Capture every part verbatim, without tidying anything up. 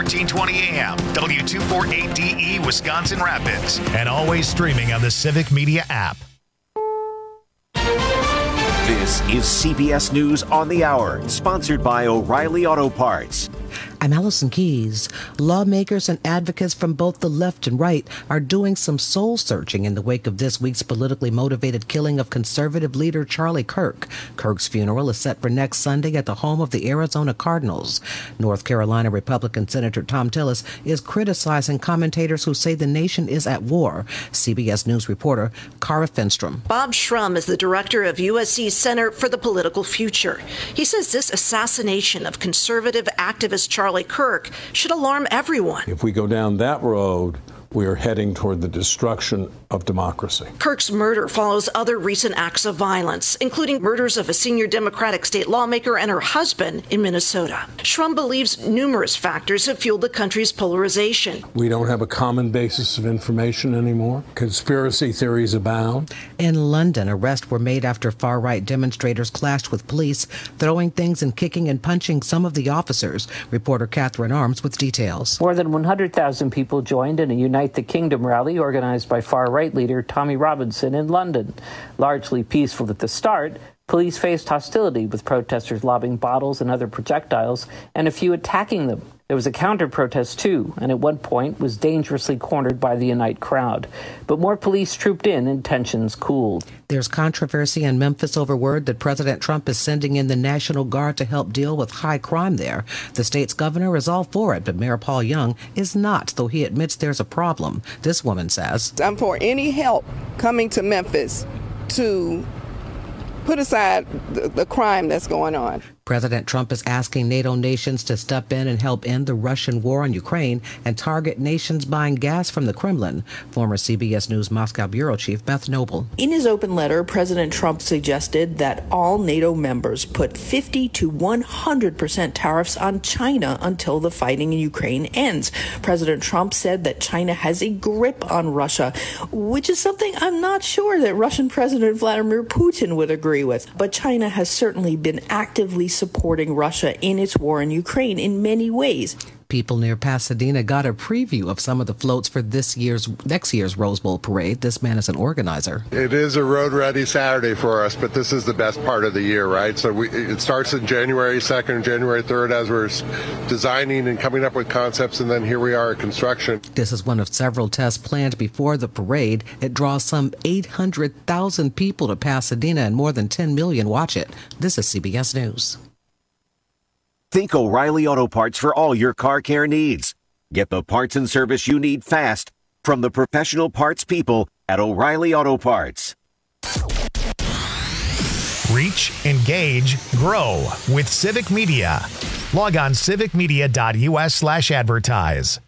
thirteen twenty A M, W two forty-eight D E, Wisconsin Rapids, and always streaming on the Civic Media app. This is C B S News on the Hour, sponsored by O'Reilly Auto Parts. I'm Allison Keys. Lawmakers and advocates from both the left and right are doing some soul searching in the wake of this week's politically motivated killing of conservative leader Charlie Kirk. Kirk's funeral is set for next Sunday at the home of the Arizona Cardinals. North Carolina Republican Senator Thom Tillis is criticizing commentators who say the nation is at war. C B S News reporter Cara Finstrom. Bob Shrum is the director of U S C's Center for the Political Future. He says this assassination of conservative activist Charlie Kirk should alarm everyone. If we go down that road, we are heading toward the destruction of democracy. Kirk's murder follows other recent acts of violence, including murders of a senior Democratic state lawmaker and her husband in Minnesota. Shrum believes numerous factors have fueled the country's polarization. We don't have a common basis of information anymore. Conspiracy theories abound. In London, arrests were made after far-right demonstrators clashed with police, throwing things and kicking and punching some of the officers. Reporter Catherine Arms with details. More than one hundred thousand people joined in a Unite the Kingdom rally organized by far-right leader Tommy Robinson in London. Largely peaceful at the start, police faced hostility with protesters lobbing bottles and other projectiles and a few attacking them. There was a counter-protest too, and at one point was dangerously cornered by the Unite crowd. But more police trooped in and tensions cooled. There's controversy in Memphis over word that President Trump is sending in the National Guard to help deal with high crime there. The state's governor is all for it, but Mayor Paul Young is not, though he admits there's a problem. This woman says, I'm for any help coming to Memphis to put aside the, the crime that's going on. President Trump is asking NATO nations to step in and help end the Russian war on Ukraine and target nations buying gas from the Kremlin. Former C B S News Moscow bureau chief Beth Noble. In his open letter, President Trump suggested that all NATO members put fifty to one hundred percent tariffs on China until the fighting in Ukraine ends. President Trump said that China has a grip on Russia, which is something I'm not sure that Russian President Vladimir Putin would agree with. But China has certainly been actively supporting Russia in its war in Ukraine in many ways. People near Pasadena got a preview of some of the floats for this year's next year's Rose Bowl parade. This man is an organizer. It is a road-ready Saturday for us, but this is the best part of the year, right? So we, it starts in January second, January third as we're designing and coming up with concepts, and then here we are at construction. This is one of several tests planned before the parade. It draws some eight hundred thousand people to Pasadena and more than ten million watch it. This is C B S News. Think O'Reilly Auto Parts for all your car care needs. Get the parts and service you need fast from the professional parts people at O'Reilly Auto Parts. Reach, engage, grow with Civic Media. Log on civicmedia.us slash advertise.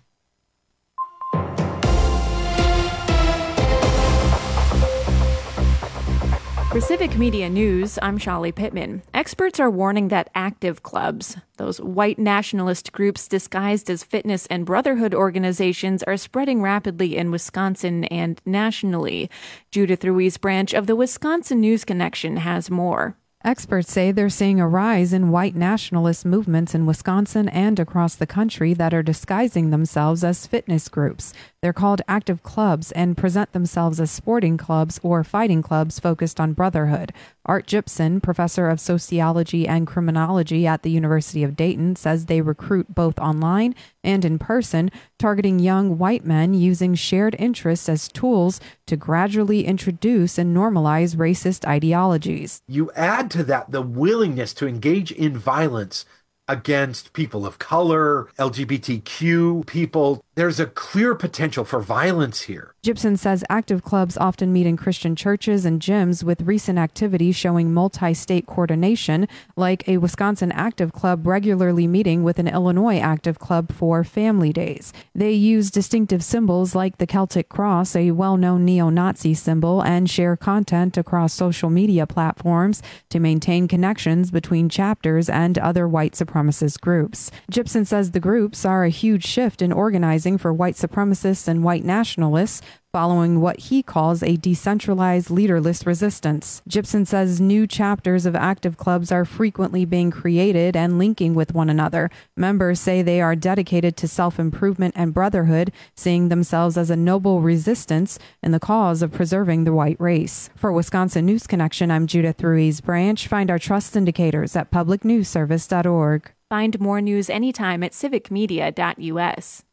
For Civic Media News, I'm Shali Pittman. Experts are warning that active clubs, those white nationalist groups disguised as fitness and brotherhood organizations, are spreading rapidly in Wisconsin and nationally. Judith Ruiz Branch of the Wisconsin News Connection has more. Experts say they're seeing a rise in white nationalist movements in Wisconsin and across the country that are disguising themselves as fitness groups. They're called active clubs and present themselves as sporting clubs or fighting clubs focused on brotherhood. Art Gibson, professor of sociology and criminology at the University of Dayton, says they recruit both online and in person, targeting young white men using shared interests as tools to gradually introduce and normalize racist ideologies. You add to that the willingness to engage in violence against people of color, L G B T Q people. There's a clear potential for violence here. Gibson says active clubs often meet in Christian churches and gyms, with recent activity showing multi-state coordination, like a Wisconsin active club regularly meeting with an Illinois active club for family days. They use distinctive symbols like the Celtic cross, a well-known neo-Nazi symbol, and share content across social media platforms to maintain connections between chapters and other white supremacist groups. Gibson says the groups are a huge shift in organizing for white supremacists and white nationalists following what he calls a decentralized, leaderless resistance. Gibson says new chapters of active clubs are frequently being created and linking with one another. Members say they are dedicated to self-improvement and brotherhood, seeing themselves as a noble resistance in the cause of preserving the white race. For Wisconsin News Connection, I'm Judith Ruiz Branch. Find our trust indicators at public news service dot org. Find more news anytime at civic media dot u s.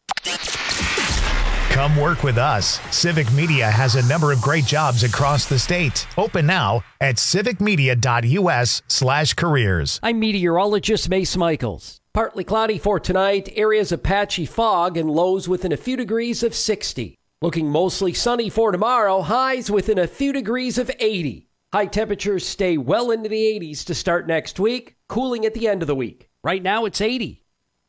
Come work with us. Civic Media has a number of great jobs across the state. Open now at civic media dot u s slash careers. I'm meteorologist Mace Michaels. Partly cloudy for tonight, areas of patchy fog and lows within a few degrees of sixty. Looking mostly sunny for tomorrow, highs within a few degrees of eighty. High temperatures stay well into the eighties to start next week, cooling at the end of the week. Right now it's eighty.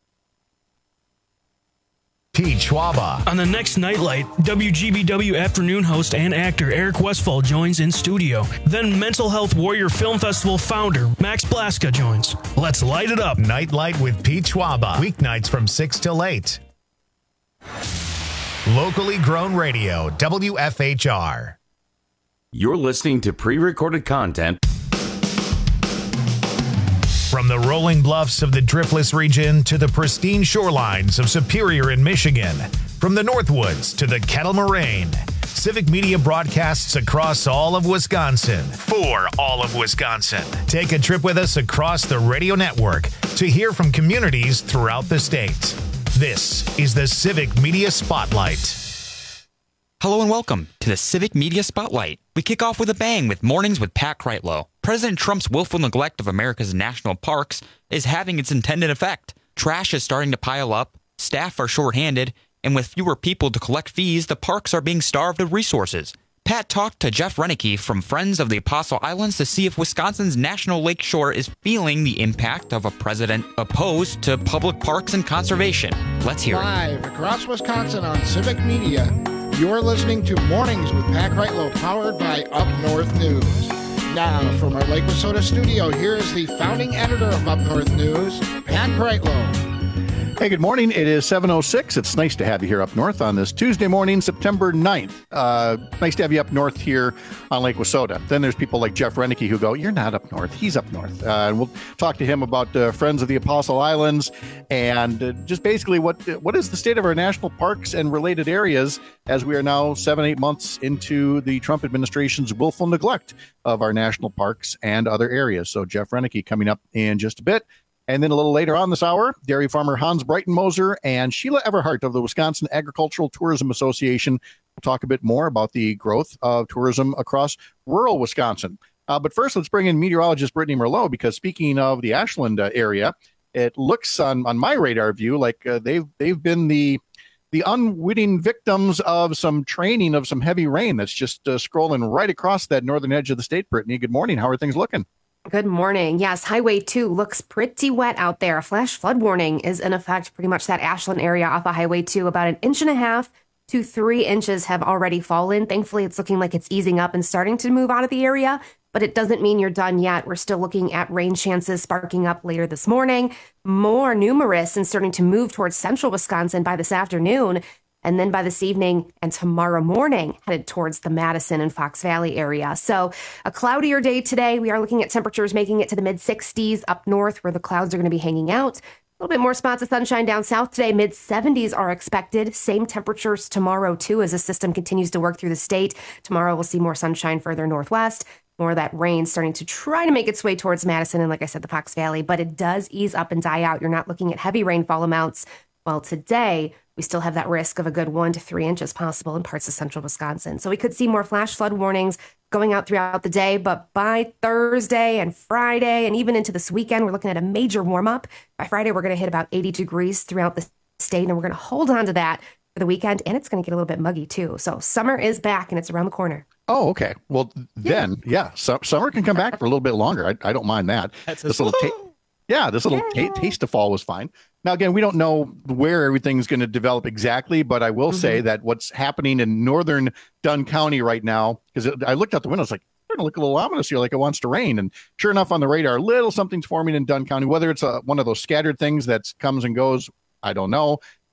Pete Schwaba. On the next Nightlight, W G B W afternoon host and actor Eric Westfall joins in studio. Then Mental Health Warrior Film Festival founder Max Blaska joins. Let's light it up. Nightlight with Pete Schwaba. Weeknights from six till eight. Locally grown radio, W F H R. You're listening to pre-recorded content. From the rolling bluffs of the Driftless region to the pristine shorelines of Superior in Michigan, from the Northwoods to the Kettle Moraine, Civic Media broadcasts across all of Wisconsin for all of Wisconsin. Take a trip with us across the radio network to hear from communities throughout the state. This is the Civic Media Spotlight. Hello and welcome to the Civic Media Spotlight. We kick off with a bang with Mornings with Pat Kreitlow. President Trump's willful neglect of America's national parks is having its intended effect. Trash is starting to pile up, staff are shorthanded, and with fewer people to collect fees, the parks are being starved of resources. Pat talked to Jeff Renneke from Friends of the Apostle Islands to see if Wisconsin's National Lake Shore is feeling the impact of a president opposed to public parks and conservation. Let's hear it. Live across Wisconsin on Civic Media. You're listening to Mornings with Pat Kreitlow, powered by Up North News. Now, from our Lake Wissota studio, here is the founding editor of Up North News, Pat Kreitlow. Hey, good morning. It is seven oh six. It's nice to have you here up north on this Tuesday morning, September ninth. Uh, nice to have you up north here on Lake Wissota. Then there's people like Jeff Renneke who go, you're not up north. He's up north. Uh, and we'll talk to him about uh, Friends of the Apostle Islands and uh, just basically what what is the state of our national parks and related areas as we are now seven, eight months into the Trump administration's willful neglect of our national parks and other areas. So Jeff Renneke coming up in just a bit. And then a little later on this hour, dairy farmer Hans Breitenmoser and Sheila Everhart of the Wisconsin Agricultural Tourism Association will talk a bit more about the growth of tourism across rural Wisconsin. Uh, but first, let's bring in meteorologist Brittany Merlot, because speaking of the Ashland uh, area, it looks on, on my radar view like uh, they've they've been the the unwitting victims of some training of some heavy rain that's just uh, scrolling right across that northern edge of the state. Brittany, good morning. How are things looking? Good morning. Yes, Highway two looks pretty wet out there. A flash flood warning is in effect. Pretty much that Ashland area off of Highway two, about an inch and a half to three inches have already fallen. Thankfully, it's looking like it's easing up and starting to move out of the area, but it doesn't mean you're done yet. We're still looking at rain chances sparking up later this morning, more numerous and starting to move towards central Wisconsin by this afternoon. And then by this evening and tomorrow morning, headed towards the Madison and Fox Valley area. So a cloudier day today. We are looking at temperatures making it to the mid sixties up north where the clouds are going to be hanging out. A little bit more spots of sunshine down south today. mid seventies are expected. Same temperatures tomorrow, too, as the system continues to work through the state. Tomorrow we'll see more sunshine further northwest. More of that rain starting to try to make its way towards Madison and, like I said, the Fox Valley. But it does ease up and die out. You're not looking at heavy rainfall amounts. Well, today we still have that risk of a good one to three inches possible in parts of central Wisconsin. So we could see more flash flood warnings going out throughout the day. But by Thursday and Friday and even into this weekend, we're looking at a major warm up. By Friday, we're going to hit about eighty degrees throughout the state. And we're going to hold on to that for the weekend. And it's going to get a little bit muggy, too. So summer is back and it's around the corner. Oh, okay. Well, then, yeah, yeah so, summer can come back for a little bit longer. I, I don't mind that. That's this little ta- Yeah, this little yeah. t- taste of fall was fine. Now, again, we don't know where everything's going to develop exactly, but I will mm-hmm. say that what's happening in northern Dunn County right now, because I looked out the window, it's like, it's going to look a little ominous here, like it wants to rain. And sure enough, on the radar, a little something's forming in Dunn County. Whether it's a, one of those scattered things that comes and goes, I don't know.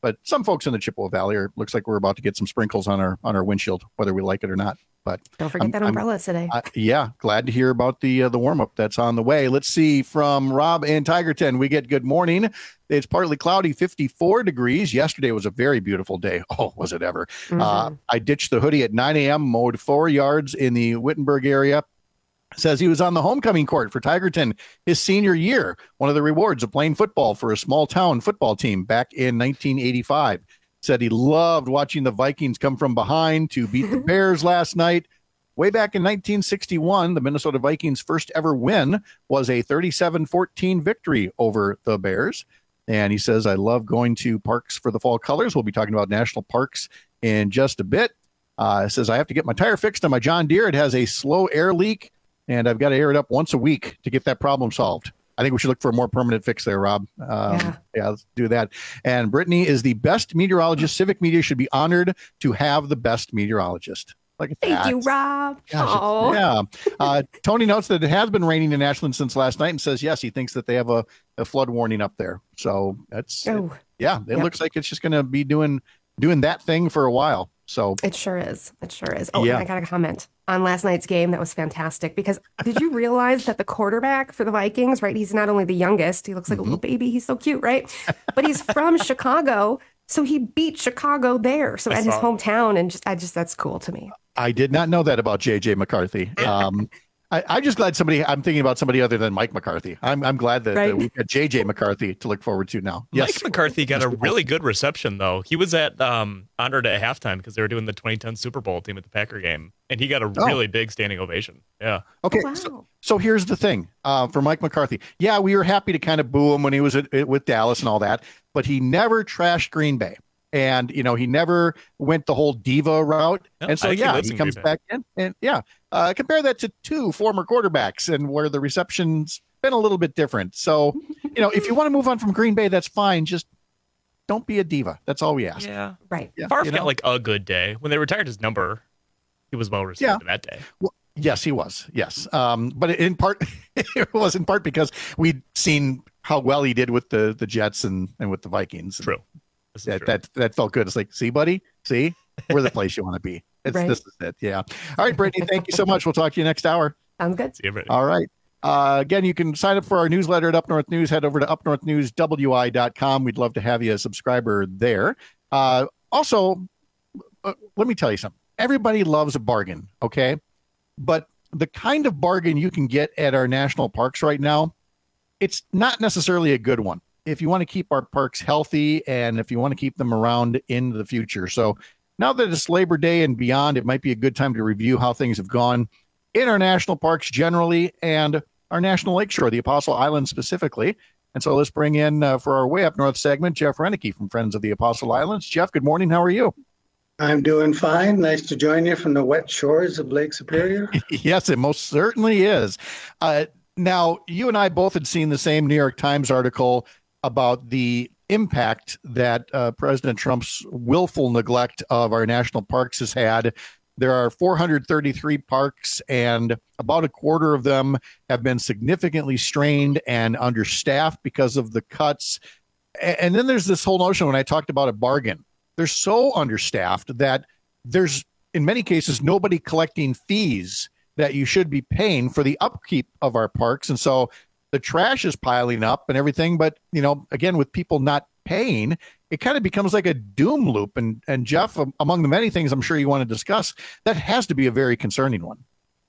But some folks in the Chippewa Valley are looks like we're about to get some sprinkles on our on our windshield, whether we like it or not. But don't forget I'm, that umbrella I'm, today. Uh, yeah, glad to hear about the uh, the warm up that's on the way. Let's see from Rob and Tigerton. We get good morning. It's partly cloudy, fifty-four degrees. Yesterday was a very beautiful day. Oh, was it ever? Mm-hmm. Uh, I ditched the hoodie at nine a.m., mowed four yards in the Wittenberg area. Says he was on the homecoming court for Tigerton his senior year. One of the rewards of playing football for a small town football team back in nineteen eighty-five. Said he loved watching the Vikings come from behind to beat the Bears last night. Way back in nineteen sixty-one, the Minnesota Vikings' first ever win was a thirty-seven fourteen victory over the Bears. And he says, I love going to parks for the fall colors. We'll be talking about national parks in just a bit. Uh, says, I have to get my tire fixed on my John Deere. It has a slow air leak, and I've got to air it up once a week to get that problem solved. I think we should look for a more permanent fix there, Rob. Um, yeah. yeah, let's do that. And Brittany is the best meteorologist. Civic Media should be honored to have the best meteorologist. Look at Thank that. you, Rob. Gosh, yeah. Uh, Tony notes that it has been raining in Ashland since last night and says, yes, he thinks that they have a, a flood warning up there. So that's, oh. it, yeah, it yep. looks like it's just going to be doing doing that thing for a while. So it sure is. It sure is. Oh, yeah. And I got a comment on last night's game. That was fantastic because did you realize that the quarterback for the Vikings, right? He's not only the youngest, he looks like mm-hmm. a little baby. He's so cute, right? But he's from Chicago. So he beat Chicago there. So I at his hometown. And just, I just, that's cool to me. I did not know that about J J McCarthy. Um, I, I'm just glad somebody, I'm thinking about somebody other than Mike McCarthy. I'm I'm glad that, right. that we've got J J McCarthy to look forward to now. Yes. Mike McCarthy got a really good reception, though. He was at um, honored at halftime because they were doing the twenty ten Super Bowl team at the Packer game, and he got a oh. really big standing ovation. Yeah. Okay. Oh, wow. so, so here's the thing uh, for Mike McCarthy. Yeah, we were happy to kind of boo him when he was at, with Dallas and all that, but he never trashed Green Bay. And, you know, he never went the whole diva route. No, and so, yeah, he comes back in. And, yeah, uh, compare that to two former quarterbacks and where the reception's been a little bit different. So, you know, if you want to move on from Green Bay, that's fine. Just don't be a diva. That's all we ask. Yeah. Right. Yeah, Favre you know? got like a good day. When they retired his number, he was well received yeah. that day. Well, yes, he was. Yes. Um, but in part, it was in part because we'd seen how well he did with the, the Jets and, and with the Vikings. True. That, that that felt good. It's like, see, buddy, see, we're the place you want to be. It's, right. This is it. Yeah. All right, Brittany, thank you so much. We'll talk to you next hour. Sounds good. See you, Brittany. All right. Uh, again, you can sign up for our newsletter at Up North News. Head over to up north news w i dot com. We'd love to have you a subscriber there. Uh, also, uh, let me tell you something. Everybody loves a bargain, okay? But the kind of bargain you can get at our national parks right now, it's not necessarily a good one if you want to keep our parks healthy and if you want to keep them around into the future. So now that it's Labor Day and beyond, it might be a good time to review how things have gone in our national parks generally and our National Lakeshore, the Apostle Islands specifically. And so let's bring in uh, for our Way Up North segment, Jeff Renicky from Friends of the Apostle Islands. Jeff, good morning. How are you? I'm doing fine. Nice to join you from the wet shores of Lake Superior. Yes, it most certainly is. Uh, now, you and I both had seen the same New York Times article about the impact that uh, President Trump's willful neglect of our national parks has had. There are four hundred thirty-three parks, and about a quarter of them have been significantly strained and understaffed because of the cuts. And then there's this whole notion when I talked about a bargain. They're so understaffed that there's, in many cases, nobody collecting fees that you should be paying for the upkeep of our parks. And so the trash is piling up and everything. But, you know, again, with people not paying, it kind of becomes like a doom loop. And, and Jeff, among the many things I'm sure you want to discuss, that has to be a very concerning one.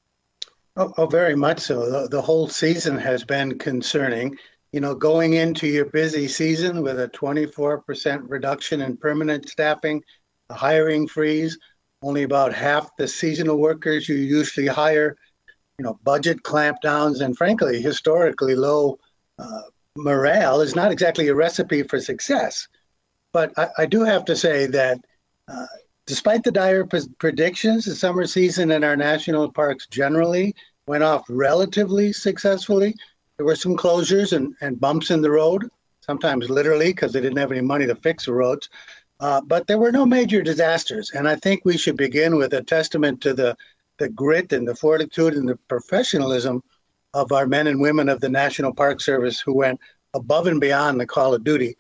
Oh, oh very much so. The, the whole season has been concerning. You know, going into your busy season with a twenty-four percent reduction in permanent staffing, a hiring freeze, only about half the seasonal workers you usually hire, you know, budget clampdowns, and frankly, historically low uh, morale is not exactly a recipe for success. But I, I do have to say that uh, despite the dire p- predictions, the summer season in our national parks generally went off relatively successfully. There were some closures and, and bumps in the road, sometimes literally because they didn't have any money to fix the roads. Uh, but there were no major disasters. And I think we should begin with a testament to the the grit and the fortitude and the professionalism of our men and women of the National Park Service who went above and beyond the call of duty.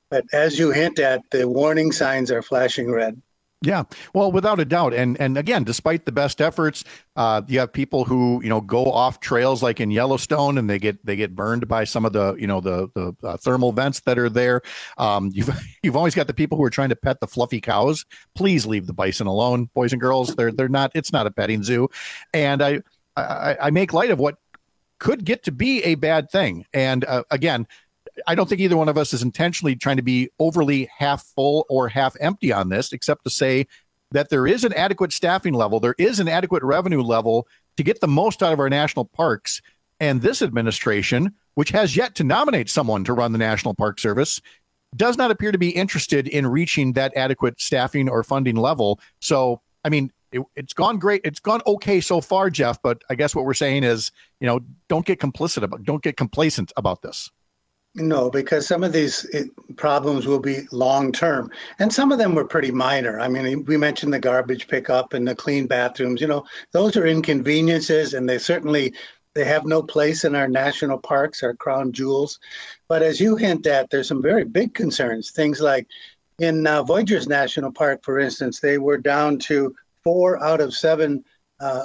But as you hint at, the warning signs are flashing red. Yeah, well, without a doubt. And and again, despite the best efforts, uh, you have people who, you know, go off trails like in Yellowstone and they get they get burned by some of the, you know, the the uh, thermal vents that are there. Um, you've you've always got the people who are trying to pet the fluffy cows. Please leave the bison alone, boys and girls. They're they're not. It's not a petting zoo. And I I, I make light of what could get to be a bad thing. And uh, again, I don't think either one of us is intentionally trying to be overly half full or half empty on this, except to say that there is an adequate staffing level. There is an adequate revenue level to get the most out of our national parks. And this administration, which has yet to nominate someone to run the National Park Service, does not appear to be interested in reaching that adequate staffing or funding level. So, I mean, it, it's gone great. It's gone okay so far, Jeff. But I guess what we're saying is, you know, don't get complicit about, don't get complacent about this. No, because some of these problems will be long term, and some of them were pretty minor. I mean, we mentioned the garbage pickup and the clean bathrooms. You know, those are inconveniences, and they certainly they have no place in our national parks, our crown jewels. But as you hint at, there's some very big concerns. Things like in uh, Voyageurs National Park, for instance, they were down to four out of seven uh,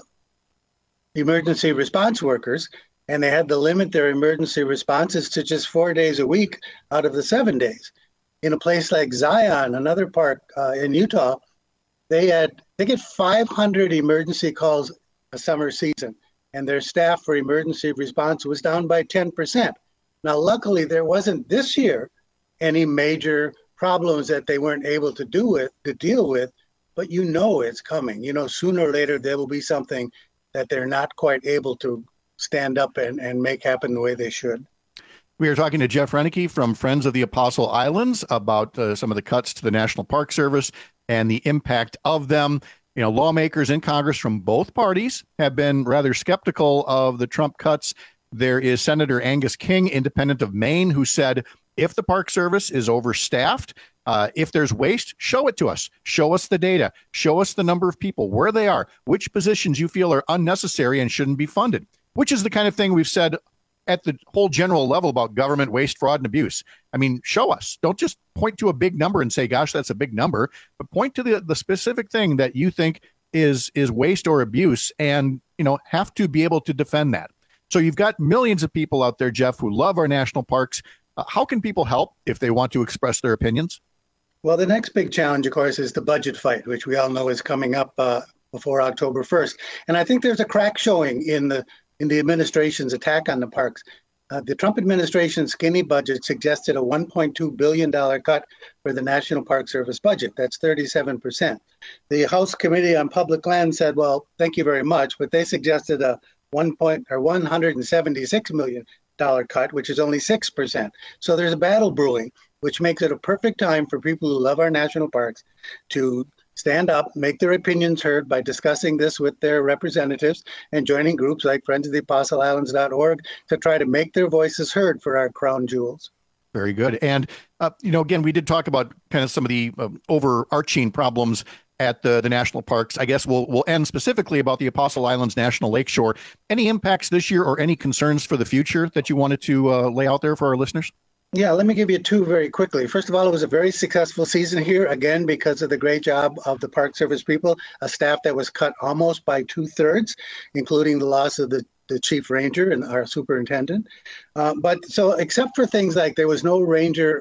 emergency response workers. And they had to limit their emergency responses to just four days a week out of the seven days. In a place like Zion, another park uh, in Utah, they had they get five hundred emergency calls a summer season, and their staff for emergency response was down by ten percent. Now, luckily, there wasn't this year any major problems that they weren't able to do with to deal with, but you know it's coming. You know, sooner or later there will be something that they're not quite able to stand up and, and make happen the way they should. We are talking to Jeff Renicky from Friends of the Apostle Islands about uh, some of the cuts to the National Park Service and the impact of them. You know, lawmakers in Congress from both parties have been rather skeptical of the Trump cuts. There is Senator Angus King, independent of Maine, who said, if the Park Service is overstaffed, uh, if there's waste, show it to us. Show us the data. Show us the number of people, where they are, which positions you feel are unnecessary and shouldn't be funded. Which is the kind of thing we've said at the whole general level about government waste, fraud, and abuse. I mean, show us. Don't just point to a big number and say, gosh, that's a big number, but point to the, the specific thing that you think is is waste or abuse and, you know, have to be able to defend that. So you've got millions of people out there, Jeff, who love our national parks. Uh, how can people help if they want to express their opinions? Well, the next big challenge, of course, is the budget fight, which we all know is coming up uh, before October first. And I think there's a crack showing in the in the administration's attack on the parks. Uh, the Trump administration's skinny budget suggested a one point two billion dollars cut for the National Park Service budget. That's thirty-seven percent. The House Committee on Public Land said, well, thank you very much, but they suggested a one point or one hundred seventy-six million dollars cut, which is only six percent. So there's a battle brewing, which makes it a perfect time for people who love our national parks to stand up, make their opinions heard by discussing this with their representatives and joining groups like Friends of the Apostle Islands dot org to try to make their voices heard for our crown jewels. Very good. And, uh, you know, again, we did talk about kind of some of the um, overarching problems at the, the national parks. I guess we'll we'll end specifically about the Apostle Islands National Lakeshore. Any impacts this year or any concerns for the future that you wanted to uh, lay out there for our listeners? Yeah, let me give you two very quickly. First of all, it was a very successful season here, again, because of the great job of the Park Service people, a staff that was cut almost by two thirds, including the loss of the, the chief ranger and our superintendent. Uh, but so except for things like there was no ranger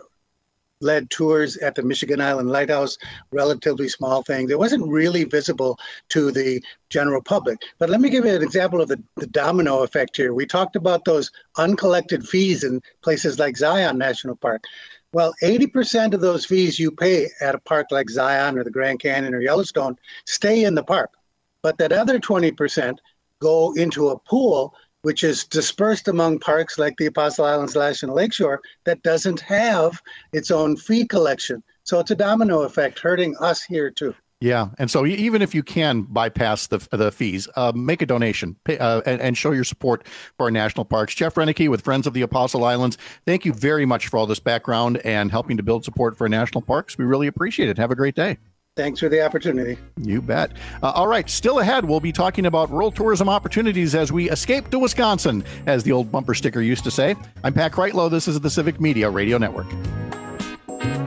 led tours at the Michigan Island Lighthouse, relatively small things. It wasn't really visible to the general public. But let me give you an example of the, the domino effect here. We talked about those uncollected fees in places like Zion National Park. Well, eighty percent of those fees you pay at a park like Zion or the Grand Canyon or Yellowstone stay in the park. But that other twenty percent go into a pool which is dispersed among parks like the Apostle Islands National Lakeshore that doesn't have its own fee collection. So it's a domino effect hurting us here too. Yeah, and so even if you can bypass the the fees, uh, make a donation pay, uh, and, and show your support for our national parks. Jeff Renicky with Friends of the Apostle Islands, thank you very much for all this background and helping to build support for our national parks. We really appreciate it. Have a great day. Thanks for the opportunity. You bet. Uh, all right, still ahead, we'll be talking about rural tourism opportunities as we escape to Wisconsin, as the old bumper sticker used to say. I'm Pat Kreitlow. This is the Civic Media Radio Network.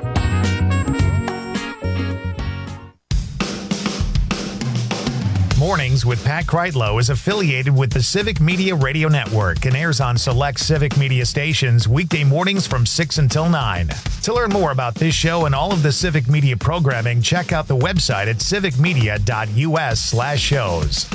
Mornings with Pat Kreitlow is affiliated with the Civic Media Radio Network and airs on select Civic Media stations weekday mornings from six until nine. To learn more about this show and all of the Civic Media programming, check out the website at civicmedia.us slash shows.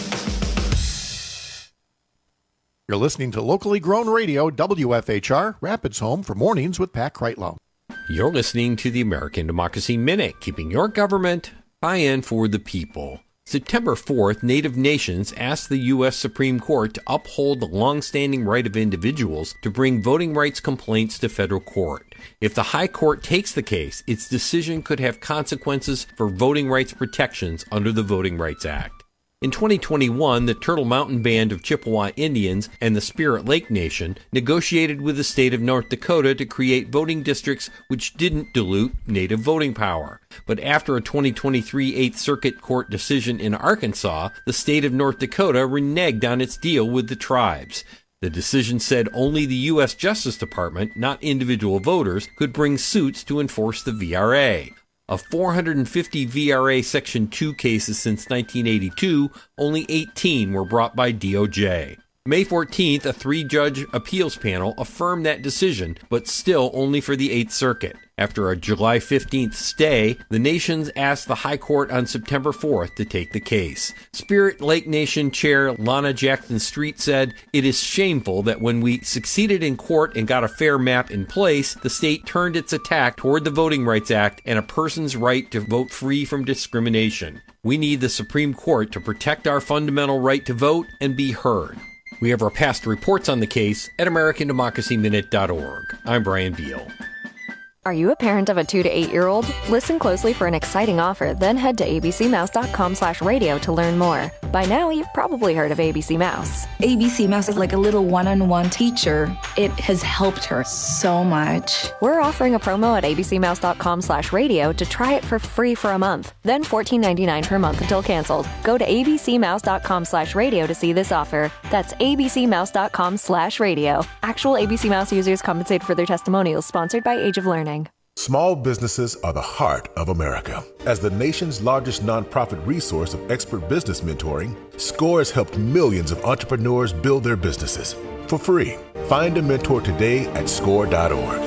You're listening to locally grown radio, W F H R, Rapids Home for Mornings with Pat Kreitlow. You're listening to the American Democracy Minute, keeping your government by and for the people. September fourth, Native nations asked the U S Supreme Court to uphold the long-standing right of individuals to bring voting rights complaints to federal court. If the High Court takes the case, its decision could have consequences for voting rights protections under the Voting Rights Act. In twenty twenty-one, the Turtle Mountain Band of Chippewa Indians and the Spirit Lake Nation negotiated with the state of North Dakota to create voting districts which didn't dilute Native voting power. But after a twenty twenty-three Eighth Circuit Court decision in Arkansas, the state of North Dakota reneged on its deal with the tribes. The decision said only the U S Justice Department, not individual voters, could bring suits to enforce the V R A. Of four hundred fifty V R A Section two cases since nineteen eighty-two, only eighteen were brought by D O J. May fourteenth, a three-judge appeals panel affirmed that decision, but still only for the Eighth Circuit. After a July fifteenth stay, the nations asked the High Court on September fourth to take the case. Spirit Lake Nation Chair Lana Jackson Street said, "It is shameful that when we succeeded in court and got a fair map in place, the state turned its attack toward the Voting Rights Act and a person's right to vote free from discrimination. We need the Supreme Court to protect our fundamental right to vote and be heard." We have our past reports on the case at American Democracy Minute dot org. I'm Brian Beal. Are you a parent of a two to eight year old? Listen closely for an exciting offer, then head to abcmouse.com slash radio to learn more. By now, you've probably heard of A B C Mouse. A B C Mouse is like a little one-on-one teacher. It has helped her so much. We're offering a promo at abcmouse.com slash radio to try it for free for a month, then fourteen ninety-nine per month until canceled. Go to abcmouse.com slash radio to see this offer. That's abcmouse.com slash radio. Actual A B C Mouse users compensated for their testimonials, sponsored by Age of Learning. Small businesses are the heart of America. As the nation's largest nonprofit resource of expert business mentoring, SCORE has helped millions of entrepreneurs build their businesses for free. Find a mentor today at score dot org.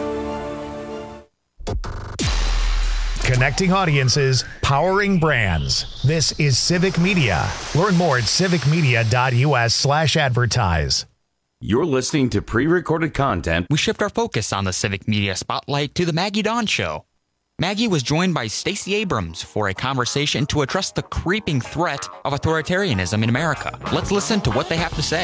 Connecting audiences, powering brands. This is Civic Media. Learn more at civicmedia.us slash advertise. You're listening to pre-recorded content. We shift our focus on the Civic Media Spotlight to the Maggie Dawn Show. Maggie was joined by Stacey Abrams for a conversation to address the creeping threat of authoritarianism in America. Let's listen to what they have to say.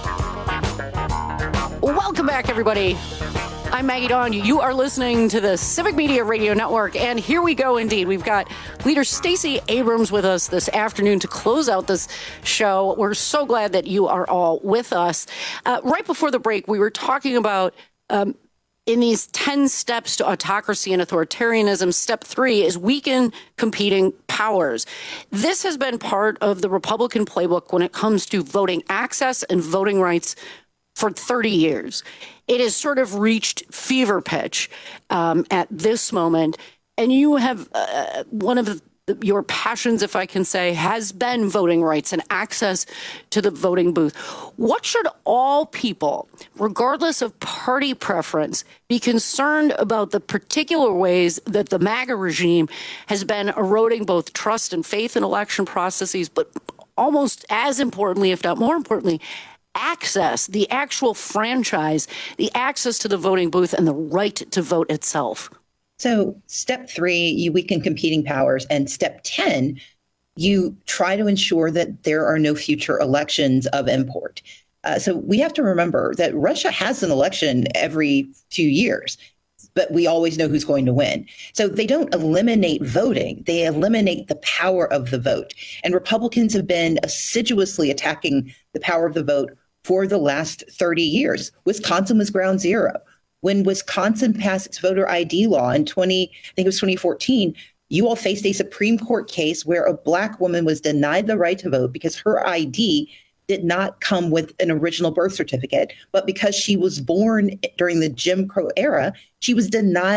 Welcome back, everybody. I'm Maggie Dawn. You are listening to the Civic Media Radio Network, and here we go indeed. We've got leader Stacey Abrams with us this afternoon to close out this show. We're so glad that you are all with us. Uh, right before the break, we were talking about um, in these ten steps to autocracy and authoritarianism, step three is weaken competing powers. This has been part of the Republican playbook when it comes to voting access and voting rights for thirty years. It has sort of reached fever pitch um, at this moment. And you have uh, one of the, your passions, if I can say, has been voting rights and access to the voting booth. What should all people, regardless of party preference, be concerned about the particular ways that the MAGA regime has been eroding both trust and faith in election processes, but almost as importantly, if not more importantly, access, the actual franchise, the access to the voting booth and the right to vote itself? So step three, you weaken competing powers. And step ten, you try to ensure that there are no future elections of import. Uh, so we have to remember that Russia has an election every few years, but we always know who's going to win. So they don't eliminate voting. They eliminate the power of the vote. And Republicans have been assiduously attacking the power of the vote for the last thirty years. Wisconsin was ground zero. When Wisconsin passed its voter I D law in twenty, I think it was twenty fourteen, you all faced a Supreme Court case where a Black woman was denied the right to vote because her I D did not come with an original birth certificate, but because she was born during the Jim Crow era, she was denied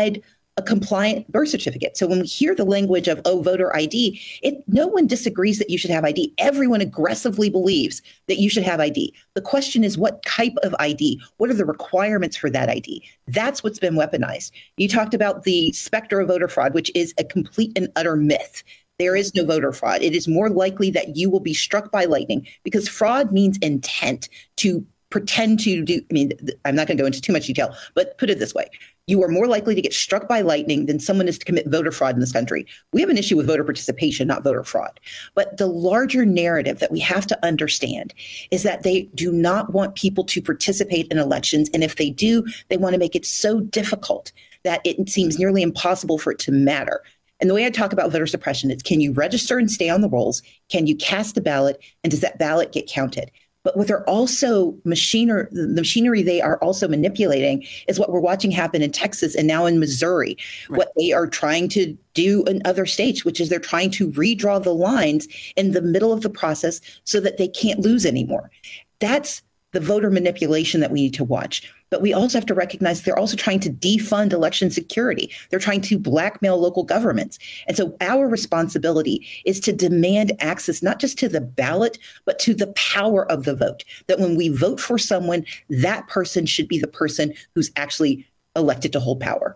a compliant birth certificate. So when we hear the language of, oh, voter I D, it, no one disagrees that you should have I D. Everyone aggressively believes that you should have I D. The question is, what type of I D? What are the requirements for that I D? That's what's been weaponized. You talked about the specter of voter fraud, which is a complete and utter myth. There is no voter fraud. It is more likely that you will be struck by lightning, because fraud means intent to pretend to do, I mean, I'm not going to go into too much detail, but put it this way. You are more likely to get struck by lightning than someone is to commit voter fraud in this country. We have an issue with voter participation, not voter fraud. But the larger narrative that we have to understand is that they do not want people to participate in elections. And if they do, they want to make it so difficult that it seems nearly impossible for it to matter. And the way I talk about voter suppression is, can you register and stay on the rolls? Can you cast a ballot? And does that ballot get counted? But what they're also machinery, the machinery they are also manipulating is what we're watching happen in Texas and now in Missouri. Right. What they are trying to do in other states, which is they're trying to redraw the lines in the middle of the process so that they can't lose anymore. That's the voter manipulation that we need to watch. But we also have to recognize they're also trying to defund election security. They're trying to blackmail local governments. And so our responsibility is to demand access, not just to the ballot, but to the power of the vote. That when we vote for someone, that person should be the person who's actually elected to hold power.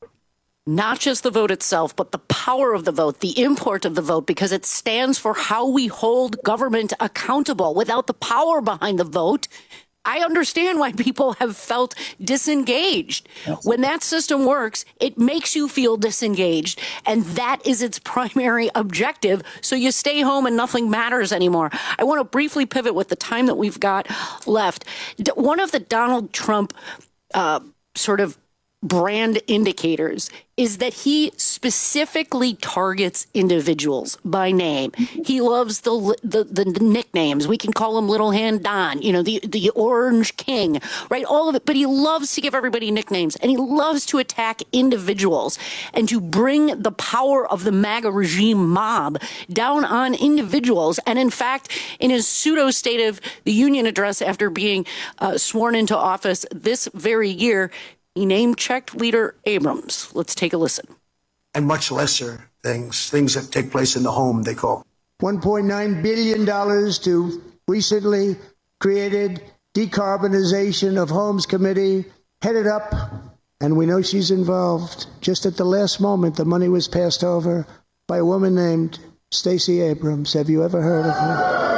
Not just the vote itself, but the power of the vote, the import of the vote, because it stands for how we hold government accountable. Without the power behind the vote, I understand why people have felt disengaged. When that system works, it makes you feel disengaged. And that is its primary objective. So you stay home and nothing matters anymore. I want to briefly pivot with the time that we've got left. One of the Donald Trump uh, sort of brand indicators is that he specifically targets individuals by name. He loves the, the the nicknames. We can call him Little Hand Don, you know, the, the Orange King, right? All of it. But he loves to give everybody nicknames, and he loves to attack individuals and to bring the power of the MAGA regime mob down on individuals. And in fact, in his pseudo State of the Union address after being uh, sworn into office this very year, he name-checked Leader Abrams. Let's take a listen. And much lesser things, things that take place in the home, they call. one point nine billion dollars to recently created Decarbonization of Homes Committee, headed up, and we know she's involved. Just at the last moment, the money was passed over by a woman named Stacey Abrams. Have you ever heard of her?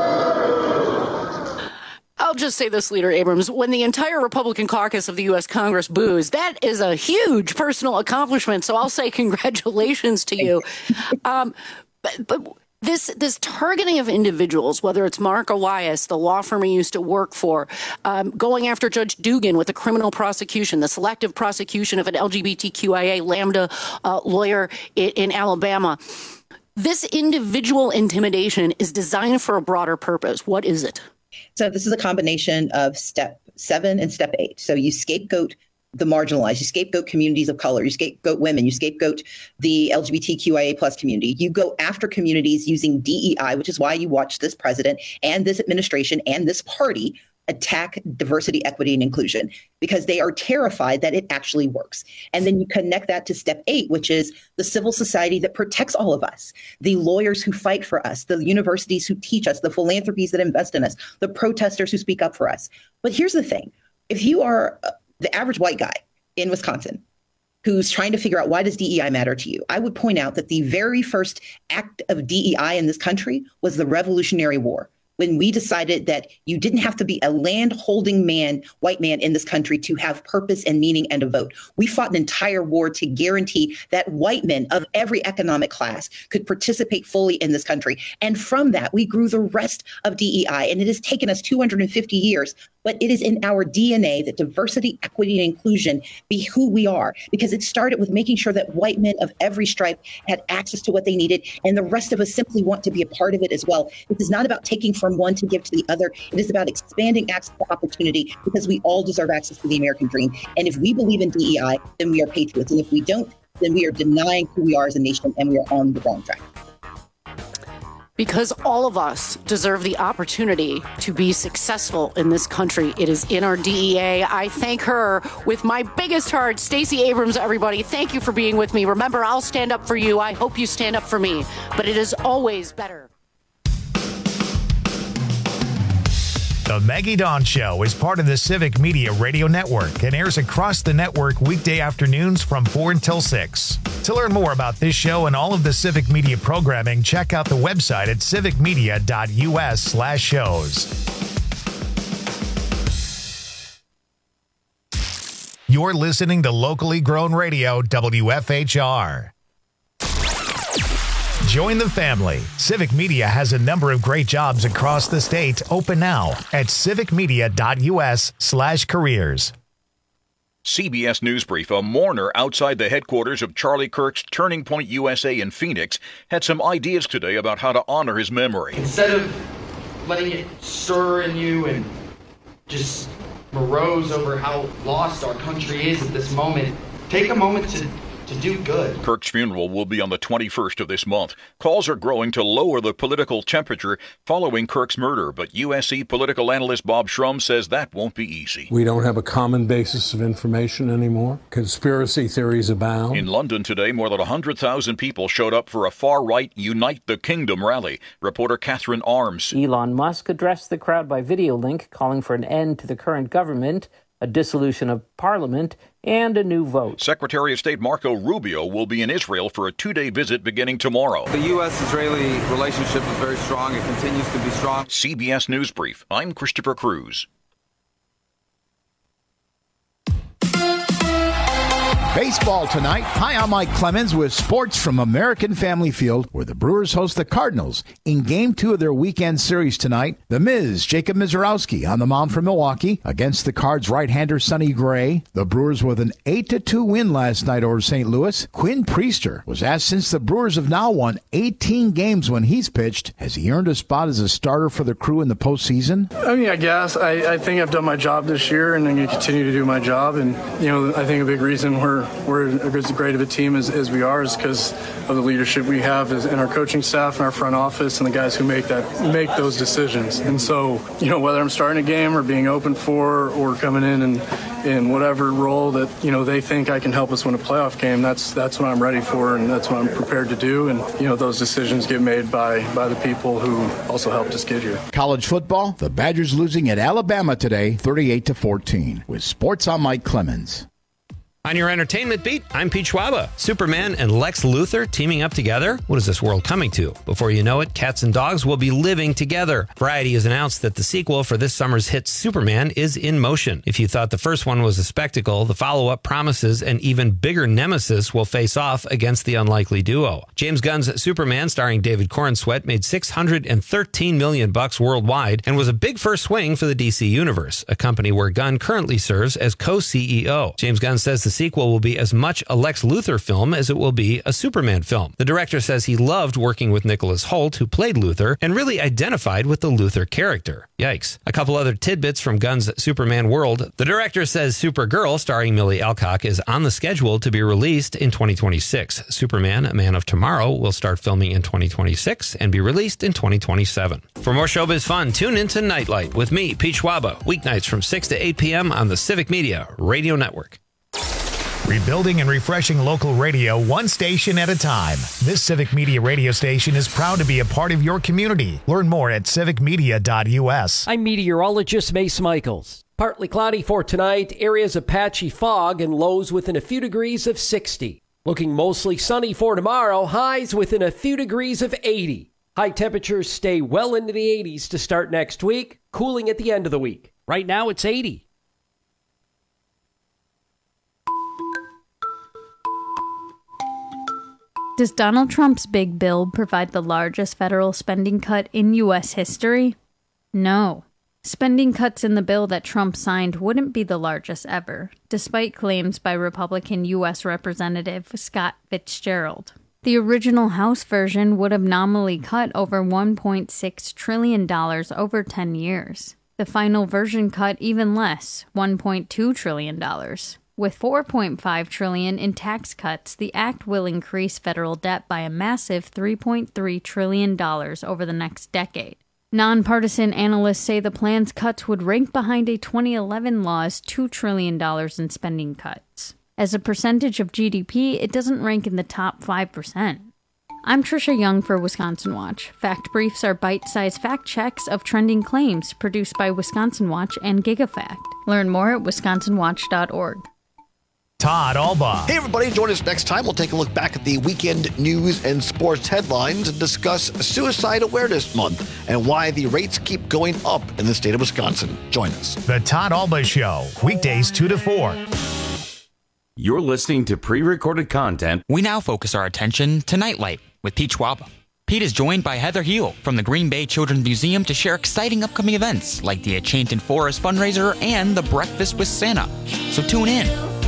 I'll just say this, Leader Abrams, when the entire Republican caucus of the U S Congress boos, that is a huge personal accomplishment. So I'll say congratulations to you. Um, but, but this this targeting of individuals, whether it's Mark Elias, the law firm he used to work for, um, going after Judge Dugan with a criminal prosecution, the selective prosecution of an L G B T Q I A Lambda uh, lawyer in, in Alabama. This individual intimidation is designed for a broader purpose. What is it? So this is a combination of step seven and step eight. So you scapegoat the marginalized, you scapegoat communities of color, you scapegoat women, you scapegoat the L G B T Q I A plus community. You go after communities using D E I, which is why you watch this president and this administration and this party attack diversity, equity, and inclusion, because they are terrified that it actually works. And then you connect that to step eight, which is the civil society that protects all of us, the lawyers who fight for us, the universities who teach us, the philanthropies that invest in us, the protesters who speak up for us. But here's the thing. If you are the average white guy in Wisconsin who's trying to figure out, why does D E I matter to you? I would point out that the very first act of D E I in this country was the Revolutionary War, when we decided that you didn't have to be a land-holding man, white man in this country to have purpose and meaning and a vote. We fought an entire war to guarantee that white men of every economic class could participate fully in this country. And from that, we grew the rest of D E I. And it has taken us two hundred fifty years, but it is in our D N A that diversity, equity, and inclusion be who we are, because it started with making sure that white men of every stripe had access to what they needed, and the rest of us simply want to be a part of it as well. This is not about taking from one to give to the other. It is about expanding access to opportunity, because we all deserve access to the American dream. And if we believe in D E I, then we are patriots. And if we don't, then we are denying who we are as a nation, and we are on the wrong track. because all of us deserve the opportunity to be successful in this country. It is in our D E A. I thank her with my biggest heart. Stacey Abrams, everybody, thank you for being with me. Remember, I'll stand up for you. I hope you stand up for me. But it is always better. The Maggie Dawn Show is part of the Civic Media Radio Network and airs across the network weekday afternoons from four until six. To learn more about this show and all of the Civic Media programming, check out the website at civicmedia.us slash shows. You're listening to locally grown radio, W F H R. Join the family. Civic Media has a number of great jobs across the state open now at civicmedia.us slash careers. C B S News Brief, a mourner outside the headquarters of Charlie Kirk's Turning Point U S A in Phoenix, had some ideas today about how to honor his memory. Instead of letting it stir in you and just morose over how lost our country is at this moment, take a moment to to do good. Kirk's funeral will be on the twenty-first of this month. Calls are growing to lower the political temperature following Kirk's murder, but U S C political analyst Bob Shrum says that won't be easy. We don't have a common basis of information anymore. Conspiracy theories abound. In London today, more than one hundred thousand people showed up for a far-right Unite the Kingdom rally. Reporter Catherine Arms. Elon Musk addressed the crowd by video link, calling for an end to the current government, a dissolution of parliament, and a new vote. Secretary of State Marco Rubio will be in Israel for a two-day visit beginning tomorrow. The U S Israeli relationship is very strong. It continues to be strong. C B S News Brief. I'm Christopher Cruz. Baseball tonight. Hi, I'm Mike Clemens with sports from American Family Field, where the Brewers host the Cardinals in Game two of their weekend series tonight. The Miz, Jacob Mizorowski, on the mound for Milwaukee against the Cards' right-hander Sonny Gray. The Brewers with an eight to two win last night over Saint Louis. Quinn Priester was asked since the Brewers have now won eighteen games when he's pitched, has he earned a spot as a starter for the crew in the postseason? I mean, I guess. I, I think I've done my job this year, and I'm going to continue to do my job. And, you know, I think a big reason we're we're as great of a team as, as we are is because of the leadership we have in our coaching staff and our front office and the guys who make that make those decisions. And so, you know, whether I'm starting a game or being open for or coming in and in whatever role that, you know, they think I can help us win a playoff game, that's that's what I'm ready for and that's what I'm prepared to do. And, you know, those decisions get made by, by the people who also helped us get here. College football, the Badgers losing at Alabama today, thirty-eight to fourteen. With sports, I'm Mike Clemens. On your entertainment beat, I'm Pete Schwaba. Superman and Lex Luthor teaming up together? What is this world coming to? Before you know it, cats and dogs will be living together. Variety has announced that the sequel for this summer's hit Superman is in motion. If you thought the first one was a spectacle, the follow-up promises an even bigger nemesis will face off against the unlikely duo. James Gunn's Superman, starring David Corenswet, made six hundred thirteen million bucks worldwide and was a big first swing for the D C Universe, a company where Gunn currently serves as co-C E O. James Gunn says the sequel will be as much a Lex Luthor film as it will be a Superman film. The director says he loved working with Nicholas Hoult, who played Luthor, and really identified with the Luthor character. Yikes. A couple other tidbits from Gunn's Superman world. The director says Supergirl, starring Millie Alcock, is on the schedule to be released in twenty twenty-six. Superman, A Man of Tomorrow, will start filming in twenty twenty-six and be released in twenty twenty-seven. For more showbiz fun, tune into Nightlight with me, Pete Schwaba, weeknights from six to eight p.m. on the Civic Media Radio Network. Rebuilding and refreshing local radio one station at a time. This Civic Media radio station is proud to be a part of your community. Learn more at civic media dot u s. I'm meteorologist Mace Michaels. Partly cloudy for tonight, areas of patchy fog and lows within a few degrees of sixty. Looking mostly sunny for tomorrow, highs within a few degrees of eighty. High temperatures stay well into the eighties to start next week, cooling at the end of the week. Right now it's eighty. Does Donald Trump's big bill provide the largest federal spending cut in U S history? No. Spending cuts in the bill that Trump signed wouldn't be the largest ever, despite claims by Republican U S Representative Scott Fitzgerald. The original House version would have nominally cut over one point six trillion dollars over ten years. The final version cut even less, one point two trillion dollars. With four point five trillion dollars in tax cuts, the act will increase federal debt by a massive three point three trillion dollars over the next decade. Nonpartisan analysts say the plan's cuts would rank behind a twenty eleven law's two trillion dollars in spending cuts. As a percentage of G D P, it doesn't rank in the top five percent. I'm Trisha Young for Wisconsin Watch. Fact Briefs are bite-sized fact checks of trending claims produced by Wisconsin Watch and GigaFact. Learn more at wisconsin watch dot org. Todd Albaugh. Hey, everybody, join us next time. We'll take a look back at the weekend news and sports headlines and discuss Suicide Awareness Month and why the rates keep going up in the state of Wisconsin. Join us. The Todd Albaugh Show, weekdays two to four. You're listening to pre-recorded content. We now focus our attention to Nightlight with Pete Schwab. Pete is joined by Heather Heel from the Green Bay Children's Museum to share exciting upcoming events like the Enchanted Forest fundraiser and the Breakfast with Santa. So tune in.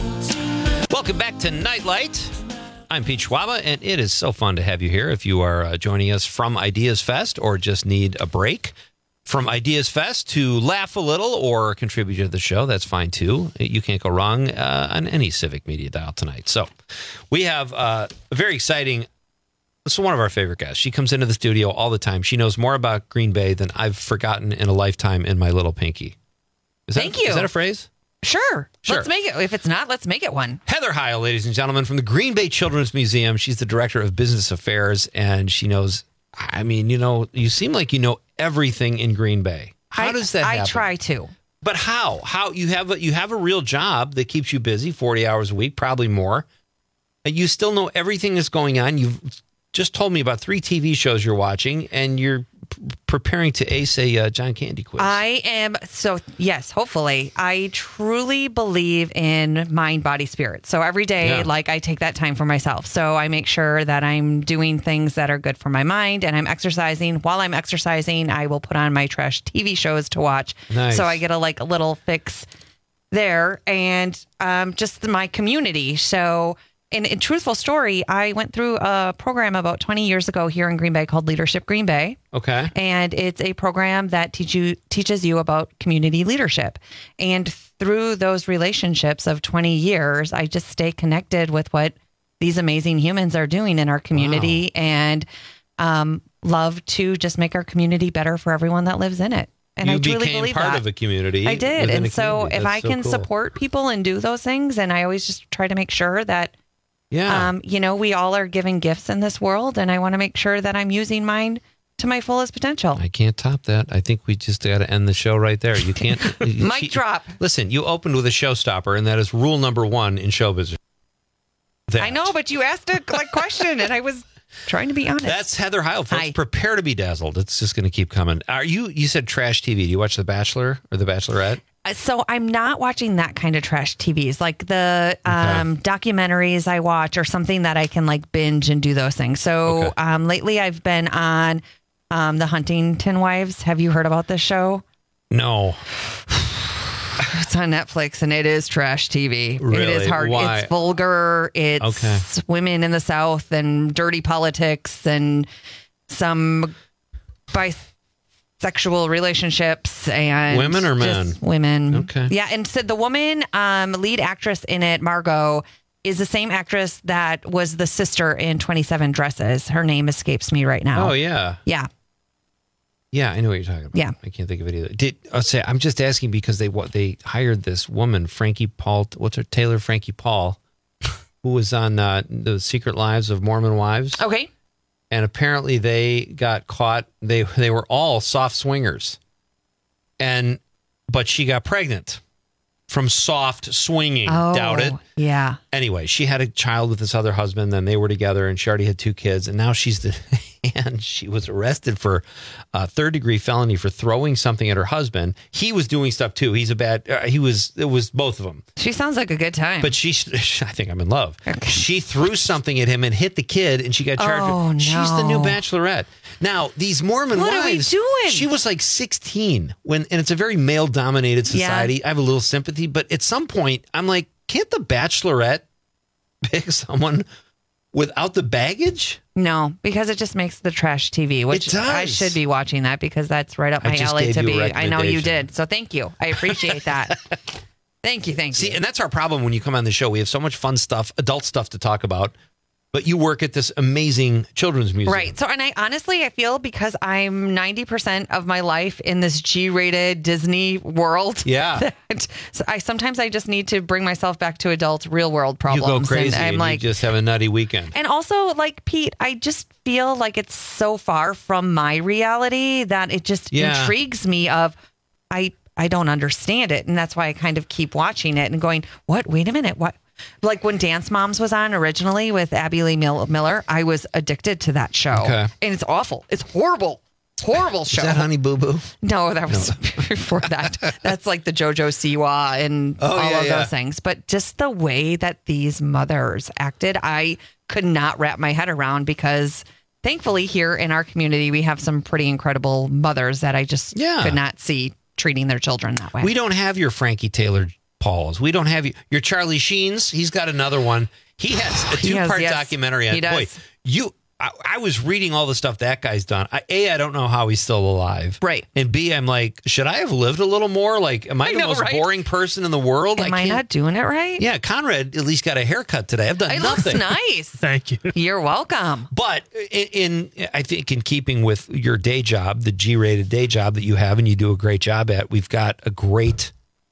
Welcome back to Nightlight. I'm Pete Schwaba, and it is so fun to have you here. If you are uh, joining us from Ideas Fest or just need a break from Ideas Fest to laugh a little or contribute to the show, that's fine too. You can't go wrong uh, on any Civic Media dial tonight. So we have uh, a very exciting, this is one of our favorite guests. She comes into the studio all the time. She knows more about Green Bay than I've forgotten in a lifetime in my little pinky. Is that, Thank you. Is that a phrase? Sure. Sure. Let's make it. If it's not, let's make it one. Heather Heil, ladies and gentlemen, from the Green Bay Children's Museum. She's the director of business affairs, and she knows, I mean, you know, you seem like you know everything in Green Bay. How I, does that happen? I try to. But how? How you have a, you have a real job that keeps you busy forty hours a week, probably more. And you still know everything that's going on. You've just told me about three T V shows you're watching, and you're p- preparing to ace a uh, John Candy quiz. I am. So, yes, hopefully. I truly believe in mind, body, spirit. So every day, Yeah. like, I take that time for myself. So I make sure that I'm doing things that are good for my mind, and I'm exercising. While I'm exercising, I will put on my trash T V shows to watch. Nice. So I get a, like, a little fix there, and um, just my community. So... In a truthful story, I went through a program about twenty years ago here in Green Bay called Leadership Green Bay. Okay. And it's a program that teach you, teaches you about community leadership. And through those relationships of twenty years, I just stay connected with what these amazing humans are doing in our community wow. and um, love to just make our community better for everyone that lives in it. And you I truly became believe part that. of a community. I did. And so if I so can cool. support people and do those things, and I always just try to make sure that Yeah. Um, you know, we all are given gifts in this world, and I want to make sure that I'm using mine to my fullest potential. I can't top that. I think we just got to end the show right there. You can't. Mic she, drop. Listen, you opened with a showstopper, and that is rule number one in show business. That. I know, but you asked a like, question, and I was trying to be honest. That's Heather Heil. Folks, Hi. prepare to be dazzled. It's just going to keep coming. Are you? You said trash T V. Do you watch The Bachelor or The Bachelorette? So I'm not watching that kind of trash T Vs, like the um, okay. documentaries I watch or something that I can like binge and do those things. So okay. um, lately I've been on um, the Huntington Wives. Have you heard about this show? No. It's on Netflix and it is trash T V. Really? It is hard. Why? It's vulgar. It's okay. women in the South and dirty politics and some bisexual sexual relationships and women or men? Women. Okay. Yeah, and so the woman, um, lead actress in it, Margot, is the same actress that was the sister in twenty-seven Dresses. Her name escapes me right now. Oh yeah. Yeah. Yeah, I know what you're talking about. Yeah. I can't think of it either. Did I'll say I'm just asking because they what they hired this woman, Frankie Paul. What's her Taylor Frankie Paul, who was on uh, the Secret Lives of Mormon Wives. Okay. And apparently they got caught. They they were all soft swingers, and but she got pregnant from soft swinging. Oh, Doubt it. Yeah. Anyway, she had a child with this other husband. Then they were together, and she already had two kids. And now she's the and she was arrested for a third degree felony for throwing something at her husband. He was doing stuff too. He's a bad. Uh, he was. It was both of them. She sounds like a good time. But she, I think I'm in love. Okay. She threw something at him and hit the kid, and she got charged. Oh, with, no. She's the new Bachelorette. Now these Mormon what wives. What are we doing? She was like sixteen when, and it's a very male dominated society. Yeah. I have a little sympathy, but at some point, I'm like, can't the Bachelorette pick someone without the baggage? No, because it just makes the trash T V, which I should be watching that because that's right up my alley to be. I know you did. So thank you. I appreciate that. Thank you, thank See, you. and that's our problem when you come on the show. We have so much fun stuff, adult stuff to talk about, but you work at this amazing children's museum. Right. So, and I honestly, I feel because I'm ninety percent of my life in this G-rated Disney world. Yeah. That so I sometimes I just need to bring myself back to adult real world You problems. go crazy And I'm and like, you just have a nutty weekend. and also like Pete, I just feel like it's so far from my reality that it just Yeah. intrigues me of, I, I don't understand it. And that's why I kind of keep watching it and going, what, wait a minute, what? Like when Dance Moms was on originally with Abby Lee Mil- Miller, I was addicted to that show. Okay. And it's awful. It's horrible. It's a horrible show. Is that Honey Boo Boo? No, that was before that. That's like the JoJo Siwa and Oh, all yeah, of yeah. those things. But just the way that these mothers acted, I could not wrap my head around because thankfully here in our community, we have some pretty incredible mothers that I just Yeah. could not see treating their children that way. We don't have your Frankie Taylor Pauls. We don't have you, your Charlie Sheens. He's got another one. He has a He has, two-part yes. documentary on. He does. Boy, you. I, I was reading all the stuff that guy's done. I, A, I don't know how he's still alive. Right. And B, I'm like, should I have lived a little more? Like, am I, I the know, most right? boring person in the world? Am I, can't- not doing it right? Yeah, Conrad at least got a haircut today. I've done It nothing. looks nice. Thank you. You're welcome. But in, in, I think in keeping with your day job, the G-rated day job that you have and you do a great job at, we've got a great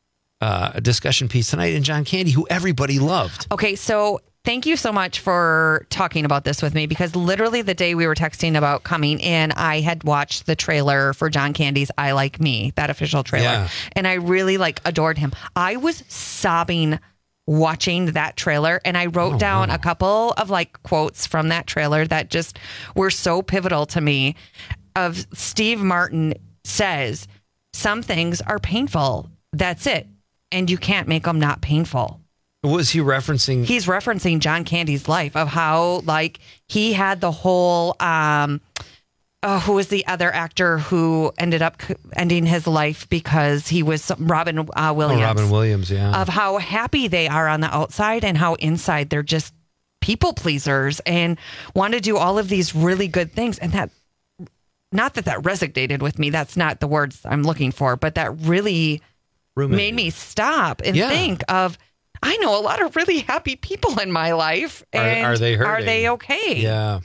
uh, discussion piece tonight in John Candy, who everybody loved. Okay, so thank you so much for talking about this with me because literally the day we were texting about coming in, I had watched the trailer for John Candy's I Like Me, that official trailer. Yeah. And I really like adored him. I was sobbing watching that trailer and I wrote Oh, down wow. a couple of like quotes from that trailer that just were so pivotal to me. Of Steve Martin says, some things are painful. That's it. And you can't make them not painful. Was he referencing? He's referencing John Candy's life of how like he had the whole um oh, who was the other actor who ended up c- ending his life because he was Robin uh, Williams. Oh, Robin Williams, yeah. Of how happy they are on the outside and how inside they're just people pleasers and want to do all of these really good things. And that, not that that resonated with me. That's not the words I'm looking for, but that really Ruminated. made me stop and Yeah. think of, I know a lot of really happy people in my life. Are- And are they Are hurting? they okay? Yeah.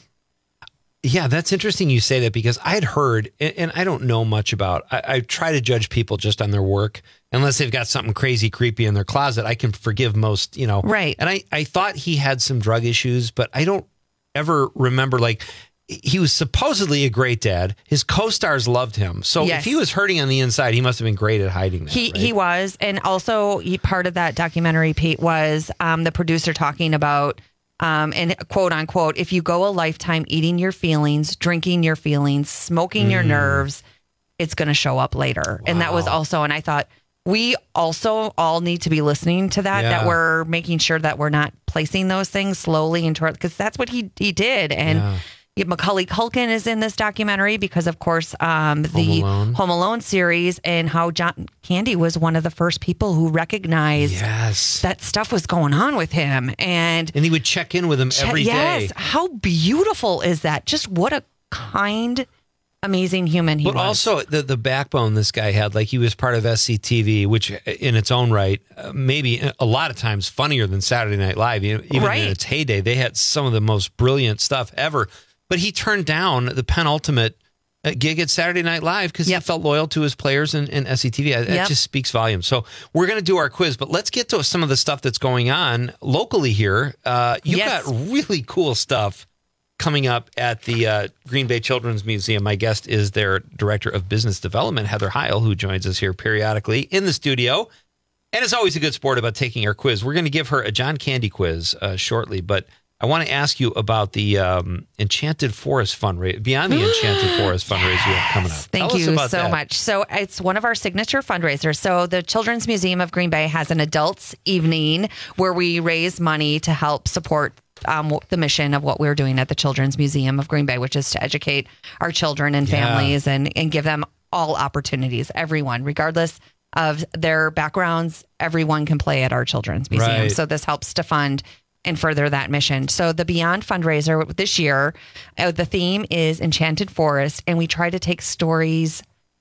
Yeah, that's interesting you say that because I'd heard, and, and I don't know much about, I, I try to judge people just on their work. Unless they've got something crazy creepy in their closet, I can forgive most, you know. Right. And I, I thought he had some drug issues, but I don't ever remember, like, he was supposedly a great dad. His co-stars loved him. So Yes. if he was hurting on the inside, he must have been great at hiding that. He right? he was, and also he, part of that documentary, Pete, was um, the producer talking about, um, and quote unquote, if you go a lifetime eating your feelings, drinking your feelings, smoking your Mm. nerves, it's going to show up later. And that was Wow. also, and I thought we also all need to be listening to that. Yeah. That we're making sure that we're not placing those things slowly into our, because that's what he he did, and. Yeah. Yeah, Macaulay Culkin is in this documentary because, of course, um, the Home Alone. Home Alone series and how John Candy was one of the first people who recognized Yes. that stuff was going on with him. And, And he would check in with him che- every day. yes, how beautiful is that? Just what a kind, amazing human he But was. also the the backbone this guy had, like he was part of S C T V, which in its own right, uh, maybe a lot of times funnier than Saturday Night Live. You know, even Right. in its heyday, they had some of the most brilliant stuff ever. But he turned down the penultimate uh, gig at Saturday Night Live because he felt loyal to his players in, in S C T V. That Yep. just speaks volumes. So we're going to do our quiz, but let's get to some of the stuff that's going on locally here. Uh, you Yes. got really cool stuff coming up at the uh, Green Bay Children's Museum. My guest is their Director of Business Development, Heather Heil, who joins us here periodically in the studio. And is always a good sport about taking our quiz. We're going to give her a John Candy quiz uh, shortly, but I want to ask you about the um, Enchanted Forest fundraiser, beyond the Enchanted Forest fundraiser you have coming up. Thank Tell us you about so that. much. So it's one of our signature fundraisers. So the Children's Museum of Green Bay has an adults evening where we raise money to help support um, the mission of what we're doing at the Children's Museum of Green Bay, which is to educate our children and Yeah. families and, and give them all opportunities, everyone, regardless of their backgrounds, everyone can play at our Children's Museum. Right. So this helps to fund and further that mission. So the Beyond fundraiser this year, uh, the theme is Enchanted Forest, and we try to take stories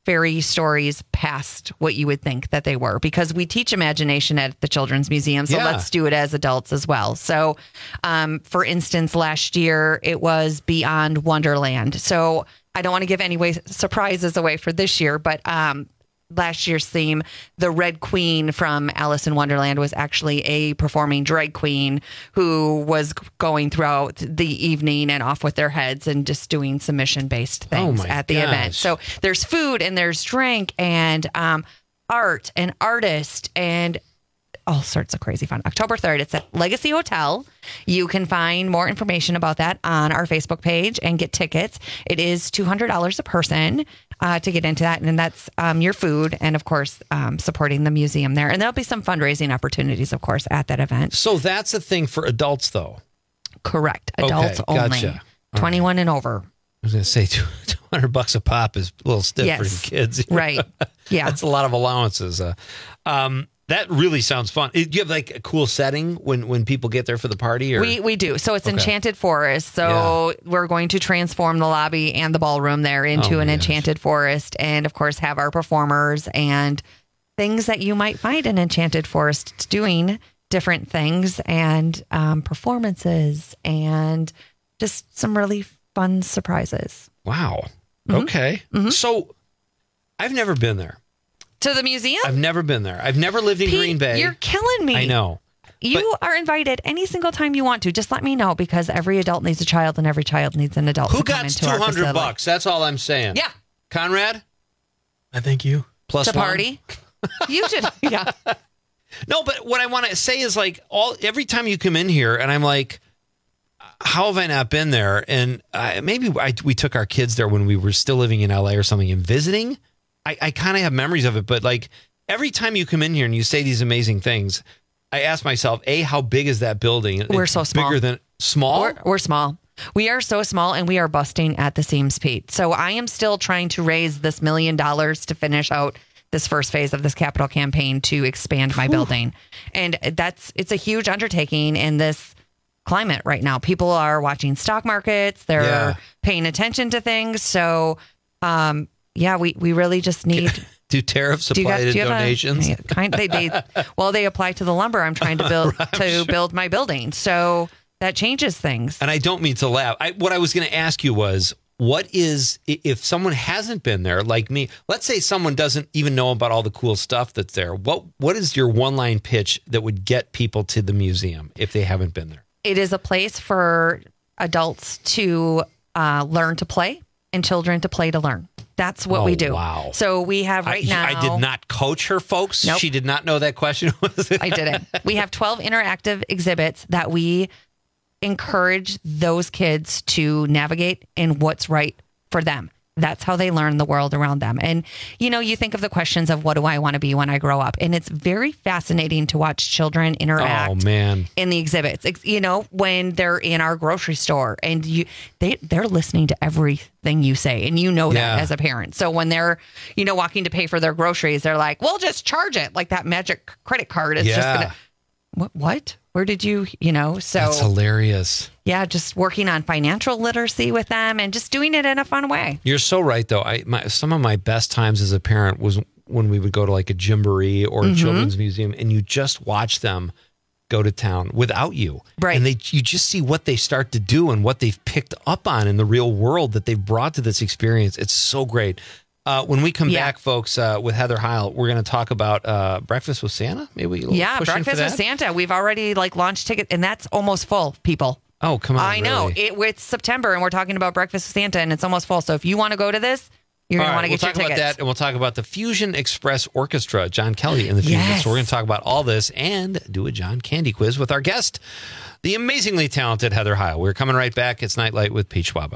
fairy stories past what you would think that they were, because we teach imagination at the Children's Museum. So Yeah. let's do it as adults as well. So, um, for instance, last year it was Beyond Wonderland. So I don't want to give any way surprises away for this year, but um, last year's theme, the Red Queen from Alice in Wonderland, was actually a performing drag queen who was going throughout the evening and off with their heads and just doing submission-based things Oh my at the gosh. event. So there's food and there's drink and um, art and artist and all sorts of crazy fun. October third, it's at Legacy Hotel. You can find more information about that on our Facebook page and get tickets. It is two hundred dollars a person uh, to get into that. And that's um, your food and, of course, um, supporting the museum there. And there'll be some fundraising opportunities, of course, at that event. So that's a thing for adults, though. Correct. Adults Okay, only. gotcha. All twenty-one and over. I was going to say two hundred bucks a pop is a little stiff for Yes. the kids. Right. Yeah. That's a lot of allowances. Uh, um, that really sounds fun. Do you have like a cool setting when, when people get there for the party? Or? We we do. So it's Okay. Enchanted Forest. So we're going to transform the lobby and the ballroom there into Oh my an gosh. Enchanted Forest, and of course have our performers and things that you might find in Enchanted Forest doing different things and um, performances and just some really fun surprises. Wow. Mhm. Okay. Mm-hmm. So I've never been there. To the museum? I've never been there. I've never lived in Pete, Green Bay. You're killing me. I know. You are invited any single time you want to. Just let me know, because every adult needs a child and every child needs an adult Who to come got into two our hundred facility. bucks? That's all I'm saying. Yeah. Conrad? I think you. Plus to one? party. You should. Yeah. No, but what I want to say is like all every time you come in here, and I'm like, how have I not been there? And uh, maybe I, we took our kids there when we were still living in L A or something and visiting. I, I kind of have memories of it, but like every time you come in here and you say these amazing things, I ask myself, A, how big is that building? We're It's so small. Bigger than small? We're, we're small. We are so small, and we are busting at the seams, Pete. So I am still trying to raise this million dollars to finish out this first phase of this capital campaign to expand my building. And that's, it's a huge undertaking in this climate right now. People are watching stock markets. They're Yeah. paying attention to things. So, um, yeah, we, we really just need... Do tariffs Do you apply got- to do you have a- donations? yeah, kind they, they well they apply to the lumber I'm trying to build to build my building, so that changes things. And I don't mean to laugh. I, what I was going to ask you was, what is, i- if someone hasn't been there like me, let's say someone doesn't even know about all the cool stuff that's there. What What is your one line pitch that would get people to the museum if they haven't been there? It is a place for adults to uh, learn to play and children to play to learn. That's what Oh, we do. wow. So we have right I, now. I did not coach her, folks. Nope. She did not know that question was. I didn't. We have twelve interactive exhibits that we encourage those kids to navigate in what's right for them. That's how they learn the world around them. And, you know, you think of the questions of what do I want to be when I grow up? And it's very fascinating to watch children interact Oh, man. in the exhibits. Ex- You know, when they're in our grocery store and you they they're listening to everything you say, and you know that Yeah. as a parent. So when they're, you know, walking to pay for their groceries, they're like, "Well, just charge it." Like that magic credit card is just Yeah. going to What what? Where did you, you know, so That's hilarious. yeah, just working on financial literacy with them and just doing it in a fun way. You're so right, though. I my, some of my best times as a parent was when we would go to like a Gymboree or a Mhm. children's museum, and you just watch them go to town without you, right? And they you just see what they start to do and what they've picked up on in the real world that they've brought to this experience. It's so great. Uh, when we come Yeah. back, folks, uh, with Heather Heil, we're going to talk about uh, Breakfast with Santa. Maybe we Yeah, push in for Breakfast with that? Santa. We've already like launched tickets, and that's almost full, people. Oh, come on! I know really? it. It's September, and we're talking about Breakfast with Santa, and it's almost full. So if you want to go to this, you're All going right, to want to we'll get your talk about tickets. that, and we'll talk about the Fusion Express Orchestra, John Kelly in the Fusion. Yes. So we're going to talk about all this and do a John Candy quiz with our guest, the amazingly talented Heather Heil. We're coming right back. It's Nightlight with Pete Schwaba.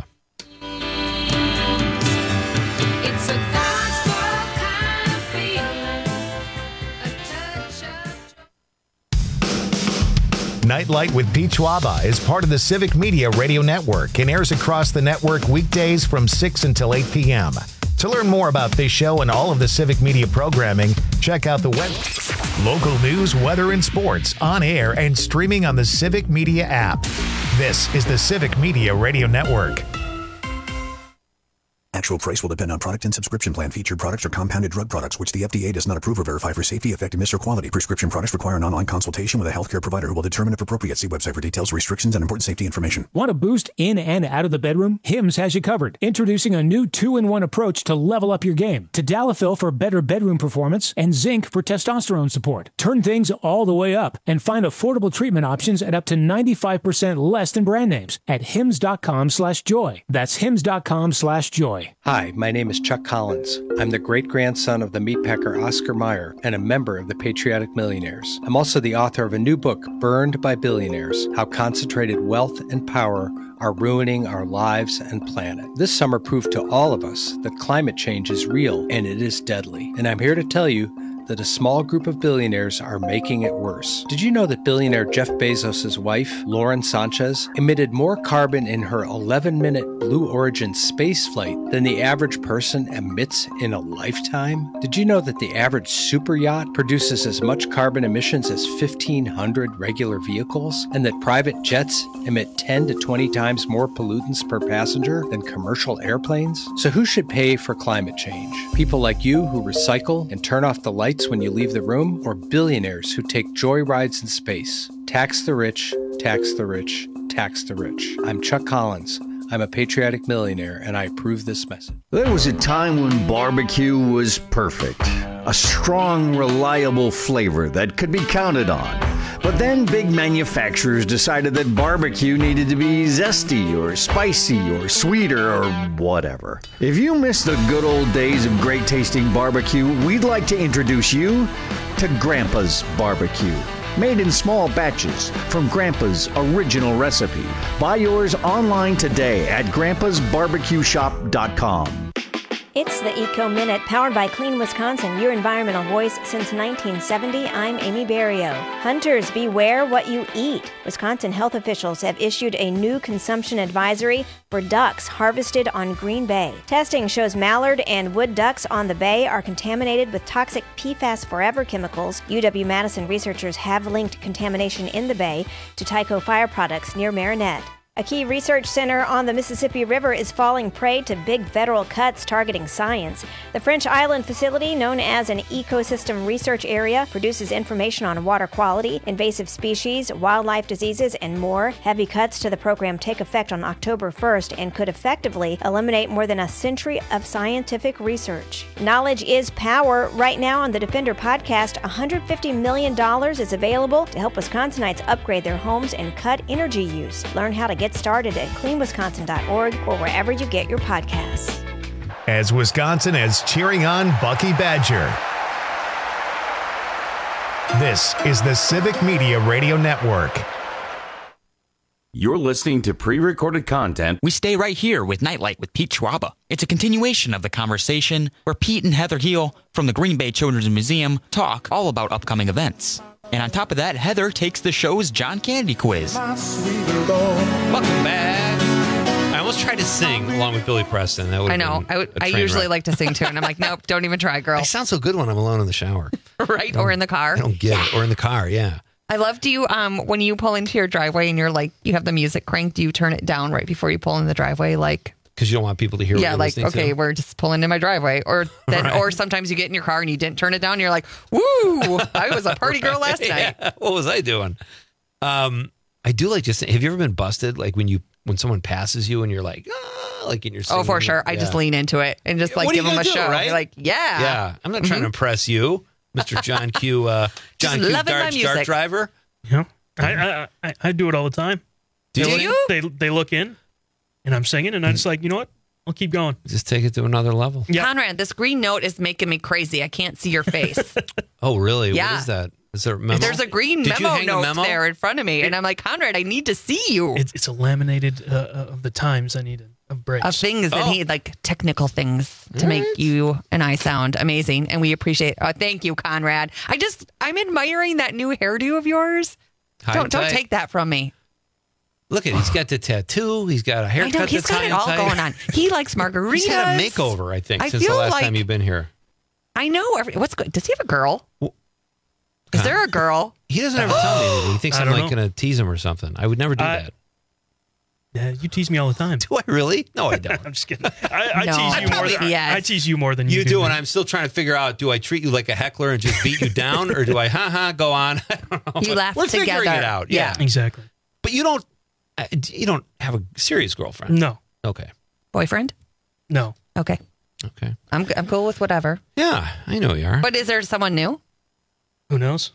It's a gospel kind of feeling, a touch of Nightlight with Pete Schwaba is part of the Civic Media Radio Network and airs across the network weekdays from six until eight p.m. To learn more about this show and all of the Civic Media programming, check out the web. Local news, weather, and sports on air and streaming on the Civic Media app. This is the Civic Media Radio Network. Actual price will depend on product and subscription plan. Featured products are compounded drug products, which the F D A does not approve or verify for safety, effectiveness, or quality. Prescription products require an online consultation with a healthcare provider who will determine if appropriate. See website for details, restrictions, and important safety information. Want a boost in and out of the bedroom? Hims has you covered. Introducing a new two-in-one approach to level up your game. Tadalafil for better bedroom performance and zinc for testosterone support. Turn things all the way up and find affordable treatment options at up to ninety-five percent less than brand names at hims.com slash joy. That's hims.com slash joy. Hi, my name is Chuck Collins. I'm the great-grandson of the meatpacker Oscar Mayer and a member of the Patriotic Millionaires. I'm also the author of a new book, Burned by Billionaires: How Concentrated Wealth and Power Are Ruining Our Lives and Planet. This summer proved to all of us that climate change is real and it is deadly. And I'm here to tell you that a small group of billionaires are making it worse. Did you know that billionaire Jeff Bezos' wife, Lauren Sanchez, emitted more carbon in her eleven-minute Blue Origin space flight than the average person emits in a lifetime? Did you know that the average super yacht produces as much carbon emissions as fifteen hundred regular vehicles, and that private jets emit ten to twenty times more pollutants per passenger than commercial airplanes? So who should pay for climate change? People like you who recycle and turn off the lights when you leave the room, or billionaires who take joy rides in space? Tax the rich, tax the rich, tax the rich. I'm Chuck Collins. I'm a patriotic millionaire, and I approve this message. There was a time when barbecue was perfect. A strong, reliable flavor that could be counted on. But then big manufacturers decided that barbecue needed to be zesty or spicy or sweeter or whatever. If you miss the good old days of great tasting barbecue, we'd like to introduce you to Grandpa's Barbecue. Made in small batches from Grandpa's original recipe. Buy yours online today at grandpas barbecue shop dot com. It's the Eco Minute, powered by Clean Wisconsin, your environmental voice since nineteen seventy. I'm Amy Barrio. Hunters, beware what you eat. Wisconsin health officials have issued a new consumption advisory for ducks harvested on Green Bay. Testing shows mallard and wood ducks on the bay are contaminated with toxic P FAS Forever chemicals. U W-Madison researchers have linked contamination in the bay to Tyco Fire Products near Marinette. A key research center on the Mississippi River is falling prey to big federal cuts targeting science. The French Island facility, known as an ecosystem research area, produces information on water quality, invasive species, wildlife diseases, and more. Heavy cuts to the program take effect on October first and could effectively eliminate more than a century of scientific research. Knowledge is power. Right now on the Defender podcast, one hundred fifty million dollars is available to help Wisconsinites upgrade their homes and cut energy use. Learn how to get Get started at clean wisconsin dot org or wherever you get your podcasts. As Wisconsin is cheering on Bucky Badger. This is the Civic Media Radio Network. You're listening to pre-recorded content. We stay right here with Nightlight with Pete Schwaba. It's a continuation of the conversation where Pete and Heather Heel from the Green Bay Children's Museum talk all about upcoming events. And on top of that, Heather takes the show's John Candy quiz. Welcome back. I almost tried to sing along with Billy Preston. That I know. I, I usually wreck. like to sing too, and I'm like, nope, don't even try, girl. I sound so good when I'm alone in the shower. Right? Or in the car. I don't get it. Or in the car, yeah. I love, do you, um, when you pull into your driveway and you're like, you have the music cranked, do you turn it down right before you pull in the driveway? Like, because you don't want people to hear yeah, what you're like, listening okay, to? we're just pulling in my driveway. Or then, Right. or sometimes you get in your car and you didn't turn it down. And you're like, woo, I was a party girl last night. Yeah. What was I doing? Um, I do like just, have you ever been busted? Like when you, when someone passes you and you're like, ah, like in your Oh, for singing? sure. I Yeah. just lean into it and just like What are give you them a gonna do, show. right? You're like, yeah. Yeah. I'm not trying to impress you, Mister John Q, uh, John Q, loving my Dart, music. Dart driver. Yeah, I, I I I do it all the time. Do They you? look- They they look in, and I'm singing, and I'm just like, you know what? I'll keep going. Just take it to another level. Conrad, this green note is making me crazy. I can't see your face. Oh, really? Yeah. What is that? Is there a memo? There's a green Did you memo hang the note memo? there in front of me. And I'm like, Conrad, I need to see you. It's it's a laminated uh, uh, of the times I needed of breaks. Of things Oh. that he, like technical things to make you and I sound amazing. And we appreciate uh, thank you, Conrad. I just, I'm admiring that new hairdo of yours. High don't and don't tight. take that from me. Look at he's got the tattoo. He's got a I haircut. know, he's that's got high it and all tight. going on. He likes margaritas. He's had a makeover, I think, I since the feel last like- time you've been here. I know. Every, what's good? Does he have a girl? Is there a girl? He doesn't ever tell me anything. He thinks I I'm don't like know. going to tease him or something. I would never do I- that. Yeah, you tease me all the time. Do I really? No, I don't. I'm just kidding. I, I No. tease you I more than probably- I, I tease you more than you, You do, and I'm still trying to figure out: do I treat you like a heckler and just beat you down, or do I, ha ha, go on? I don't know. You laugh We're together. figuring it out. Yeah. Yeah. Exactly. But you don't. uh, You don't have a serious girlfriend. No. Okay. Boyfriend? No. Okay. Okay. I'm I'm cool with whatever. Yeah, I know you are. But is there someone new? Who knows?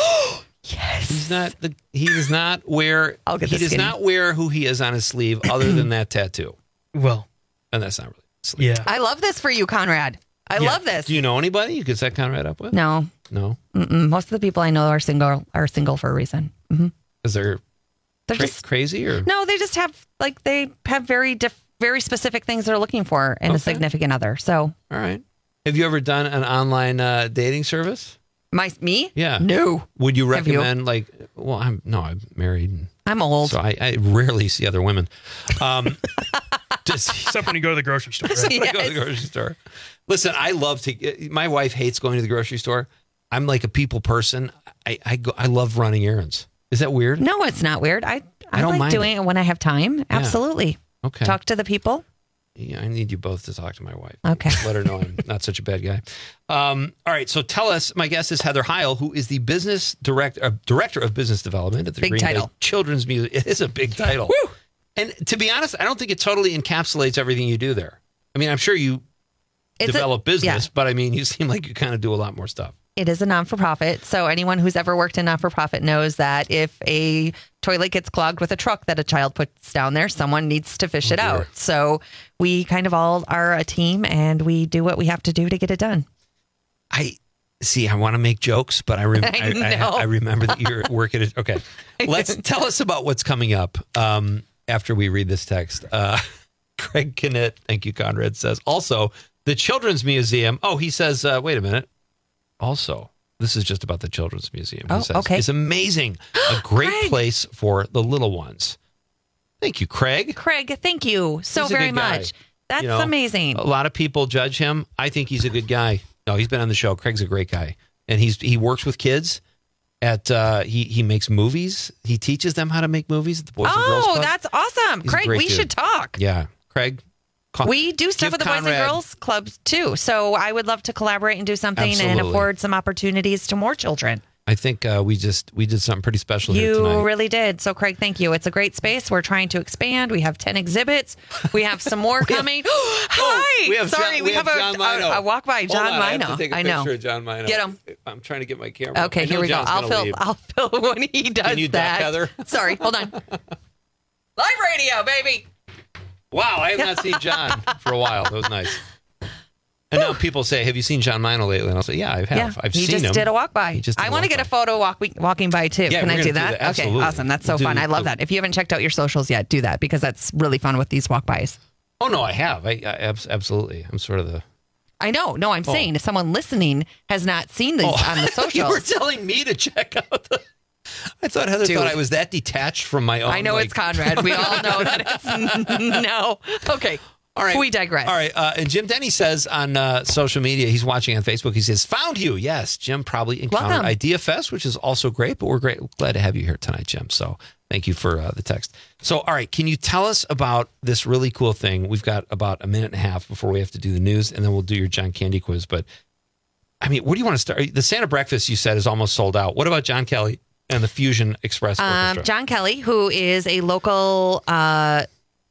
Yes. He's not the. He does not wear. I'll get he the does skinny. not wear who he is on his sleeve, other than that tattoo. Well, and that's not really. Sleeve. Yeah. I love this for you, Conrad. I Yeah. love this. Do you know anybody you could set Conrad up with? No. No. Mm-mm. Most of the people I know are single are single for a reason. hmm Is there? They're cra- just crazy or no. They just have like they have very diff- very specific things they're looking for in Okay. a significant other. So all right. Have you ever done an online uh, dating service? my me? Yeah. No. Would you Have you? recommend like? Well, I'm no, I'm married. And I'm old. so I, I rarely see other women. Um, just except when you go to the grocery store. Except Right? when I go to the grocery store. Listen, I love to. My wife hates going to the grocery store. I'm like a people person. I I go. I love running errands. Is that weird? No, it's not weird. I I, I don't like mind doing it. when I have time. Absolutely. Okay. Talk to the people. Yeah, I need you both to talk to my wife. Okay. Let her know I'm not such a bad guy. Um, all right. So tell us. My guest is Heather Heil, who is the business director, uh, director of business development at the Big Green title. Bay Children's Museum. It is a big title. And to be honest, I don't think it totally encapsulates everything you do there. I mean, I'm sure you It's a- develop business, yeah. but I mean, you seem like you kind of do a lot more stuff. It is a non-for-profit. So anyone who's ever worked in non-for-profit knows that if a toilet gets clogged with a truck that a child puts down there, someone needs to fish it dear. out. So we kind of all are a team and we do what we have to do to get it done. I see. I want to make jokes, but I, rem- I I, I, know. I remember that you're working it. Okay, let's tell us about what's coming up um, after we read this text. Uh, Craig Knitt, thank you, Conrad says. Also, the Children's Museum. Oh, he says. Uh, wait a minute. Also, this is just about the Children's Museum. He Oh, says, okay. It's amazing. A great Craig. place for the little ones. Thank you, Craig. Craig, thank you so He's a very good guy. much. That's You know, amazing. A lot of people judge him. I think he's a good guy. No, he's been on the show. Craig's a great guy, and he's he works with kids. At uh, he he makes movies. He teaches them how to make movies at the Boys and Girls Oh, Club. that's awesome. He's a Craig, great we dude. should talk. Yeah, Craig. Call, We do stuff give with the Boys Conrad- and Girls Clubs too. So I would love to collaborate and do something and Absolutely. afford some opportunities to more children. I think uh, we just we did something pretty special here You tonight. really did. So, Craig, thank you. It's a great space. We're trying to expand. We have ten exhibits. We have some more coming. Hi. we have Sorry, John- we, we have, have a, John Mino. a, a walk by Hold John on, I have Mino. to take a I know. picture of John Mino. Get him. I'm trying to get my camera. I Okay, know here we John's go. I'll gonna fill. leave. I'll fill when he does Can you duck, that. Heather? Sorry, hold on. Live radio, baby. Wow, I have not seen John for a while. That was nice. And now people say, "Have you seen John Mino lately?" And I'll say, "Yeah, I have. Yeah, I've he seen just him." did a walk by. He just did I a want to walk get a photo walk, walking by too. Yeah, Can we're I gonna do do that? that. Okay, Absolutely. awesome. That's so We'll do fun. I love the- that. If you haven't checked out your socials yet, do that because that's really fun with these walk bys. Oh no, I have. I, I abs- absolutely. I'm sort of the. I know. No, I'm Oh. saying if someone listening has not seen these Oh, on the socials. you were telling me to check out the. I thought Heather Dude. thought I was that detached from my own. I know like- it's Conrad. We all know that it's no. Okay. All right. We digress. All right. Uh, and Jim Denny says on uh, social media, he's watching on Facebook. He says, "Found you." Yes, Jim probably encountered Welcome. Idea Fest, which is also great. But we're great, glad to have you here tonight, Jim. So thank you for uh, the text. So, all right, can you tell us about this really cool thing? We've got about a minute and a half before we have to do the news, and then we'll do your John Candy quiz. But I mean, where do you want to start? The Santa Breakfast you said is almost sold out. What about John Kelly and the Fusion Express Um, Orchestra? John Kelly, who is a local uh,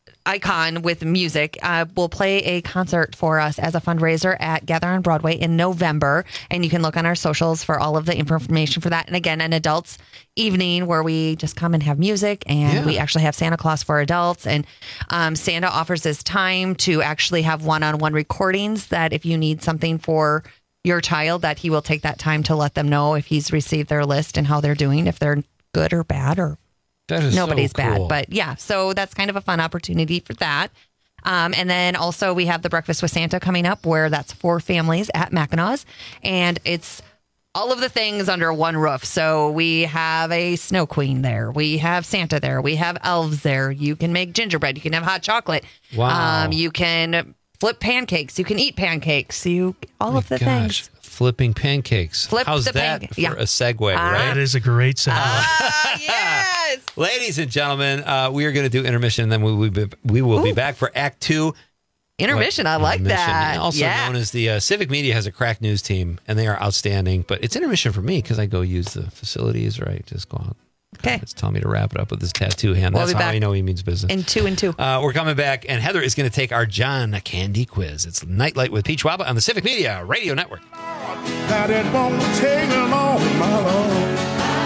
icon with music, uh, will play a concert for us as a fundraiser at Gather on Broadway in November. And you can look on our socials for all of the information for that. And again, an adults evening where we just come and have music, and Yeah. we actually have Santa Claus for adults. And um, Santa offers his time to actually have one-on-one recordings that if you need something for your child, that he will take that time to let them know if he's received their list and how they're doing, if they're good or bad, or That is nobody's so cool. bad. But yeah, so that's kind of a fun opportunity for that. Um, and then also we have the Breakfast with Santa coming up, where that's for families at Mackinaw's, and it's all of the things under one roof. So we have a snow queen there. We have Santa there. We have elves there. You can make gingerbread. You can have hot chocolate. Wow. Um, you can flip pancakes. You can eat pancakes. You all of the Gosh, things. flipping pancakes. Flip How's the that pancake- for yeah. a segue, Ah. right? That is a great sound. Ah, yes. Yes. Ladies and gentlemen, uh, we are going to do intermission, and then we will be, we will be back for Act Two. Intermission, I like Intermission. that. Also Yeah. known as the uh, Civic Media has a crack news team, and they are outstanding. But it's intermission for me because I go use the facilities, right? Just go out. Okay. It's telling me to wrap it up with this tattoo hand. We'll That's be how back I know he means business. In two and two. Uh, we're coming back, and Heather is going to take our John Candy quiz. It's Nightlight with Peach Waba on the Civic Media Radio Network. That it won't take long, my love.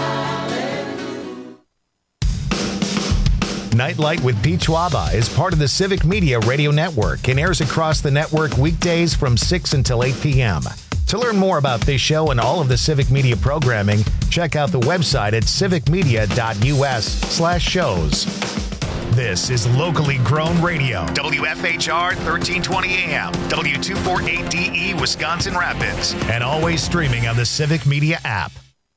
Nightlight with Peach Waba is part of the Civic Media Radio Network and airs across the network weekdays from six until eight p.m. To learn more about this show and all of the Civic Media programming, check out the website at civicmedia.us slash shows. This is locally grown radio. W F H R thirteen twenty A M, W two forty-eight D E, Wisconsin Rapids, and always streaming on the Civic Media app.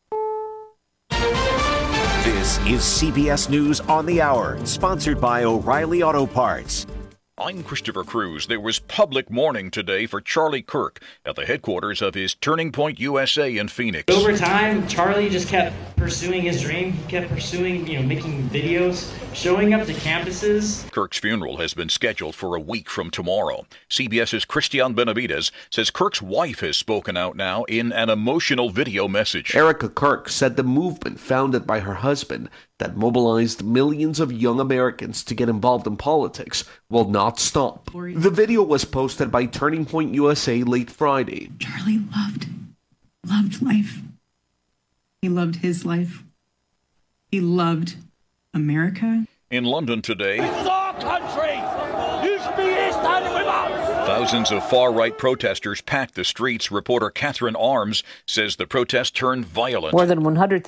This is C B S News on the Hour, sponsored by O'Reilly Auto Parts. I'm Christopher Cruz. There was public mourning today for Charlie Kirk at the headquarters of his Turning Point U S A in Phoenix. Over time, Charlie just kept pursuing his dream. He kept pursuing, you know, making videos, showing up to campuses. Kirk's funeral has been scheduled for a week from tomorrow. CBS's Christian Benavides says Kirk's wife has spoken out now in an emotional video message. Erica Kirk said the movement founded by her husband that mobilized millions of young Americans to get involved in politics will not stop. The video was posted by Turning Point U S A late Friday. Charlie loved, loved life. He loved his life. He loved America. In London today, This is our country. You should be here standing with us. thousands of far-right protesters packed the streets. Reporter Catherine Arms says the protest turned violent. More than one hundred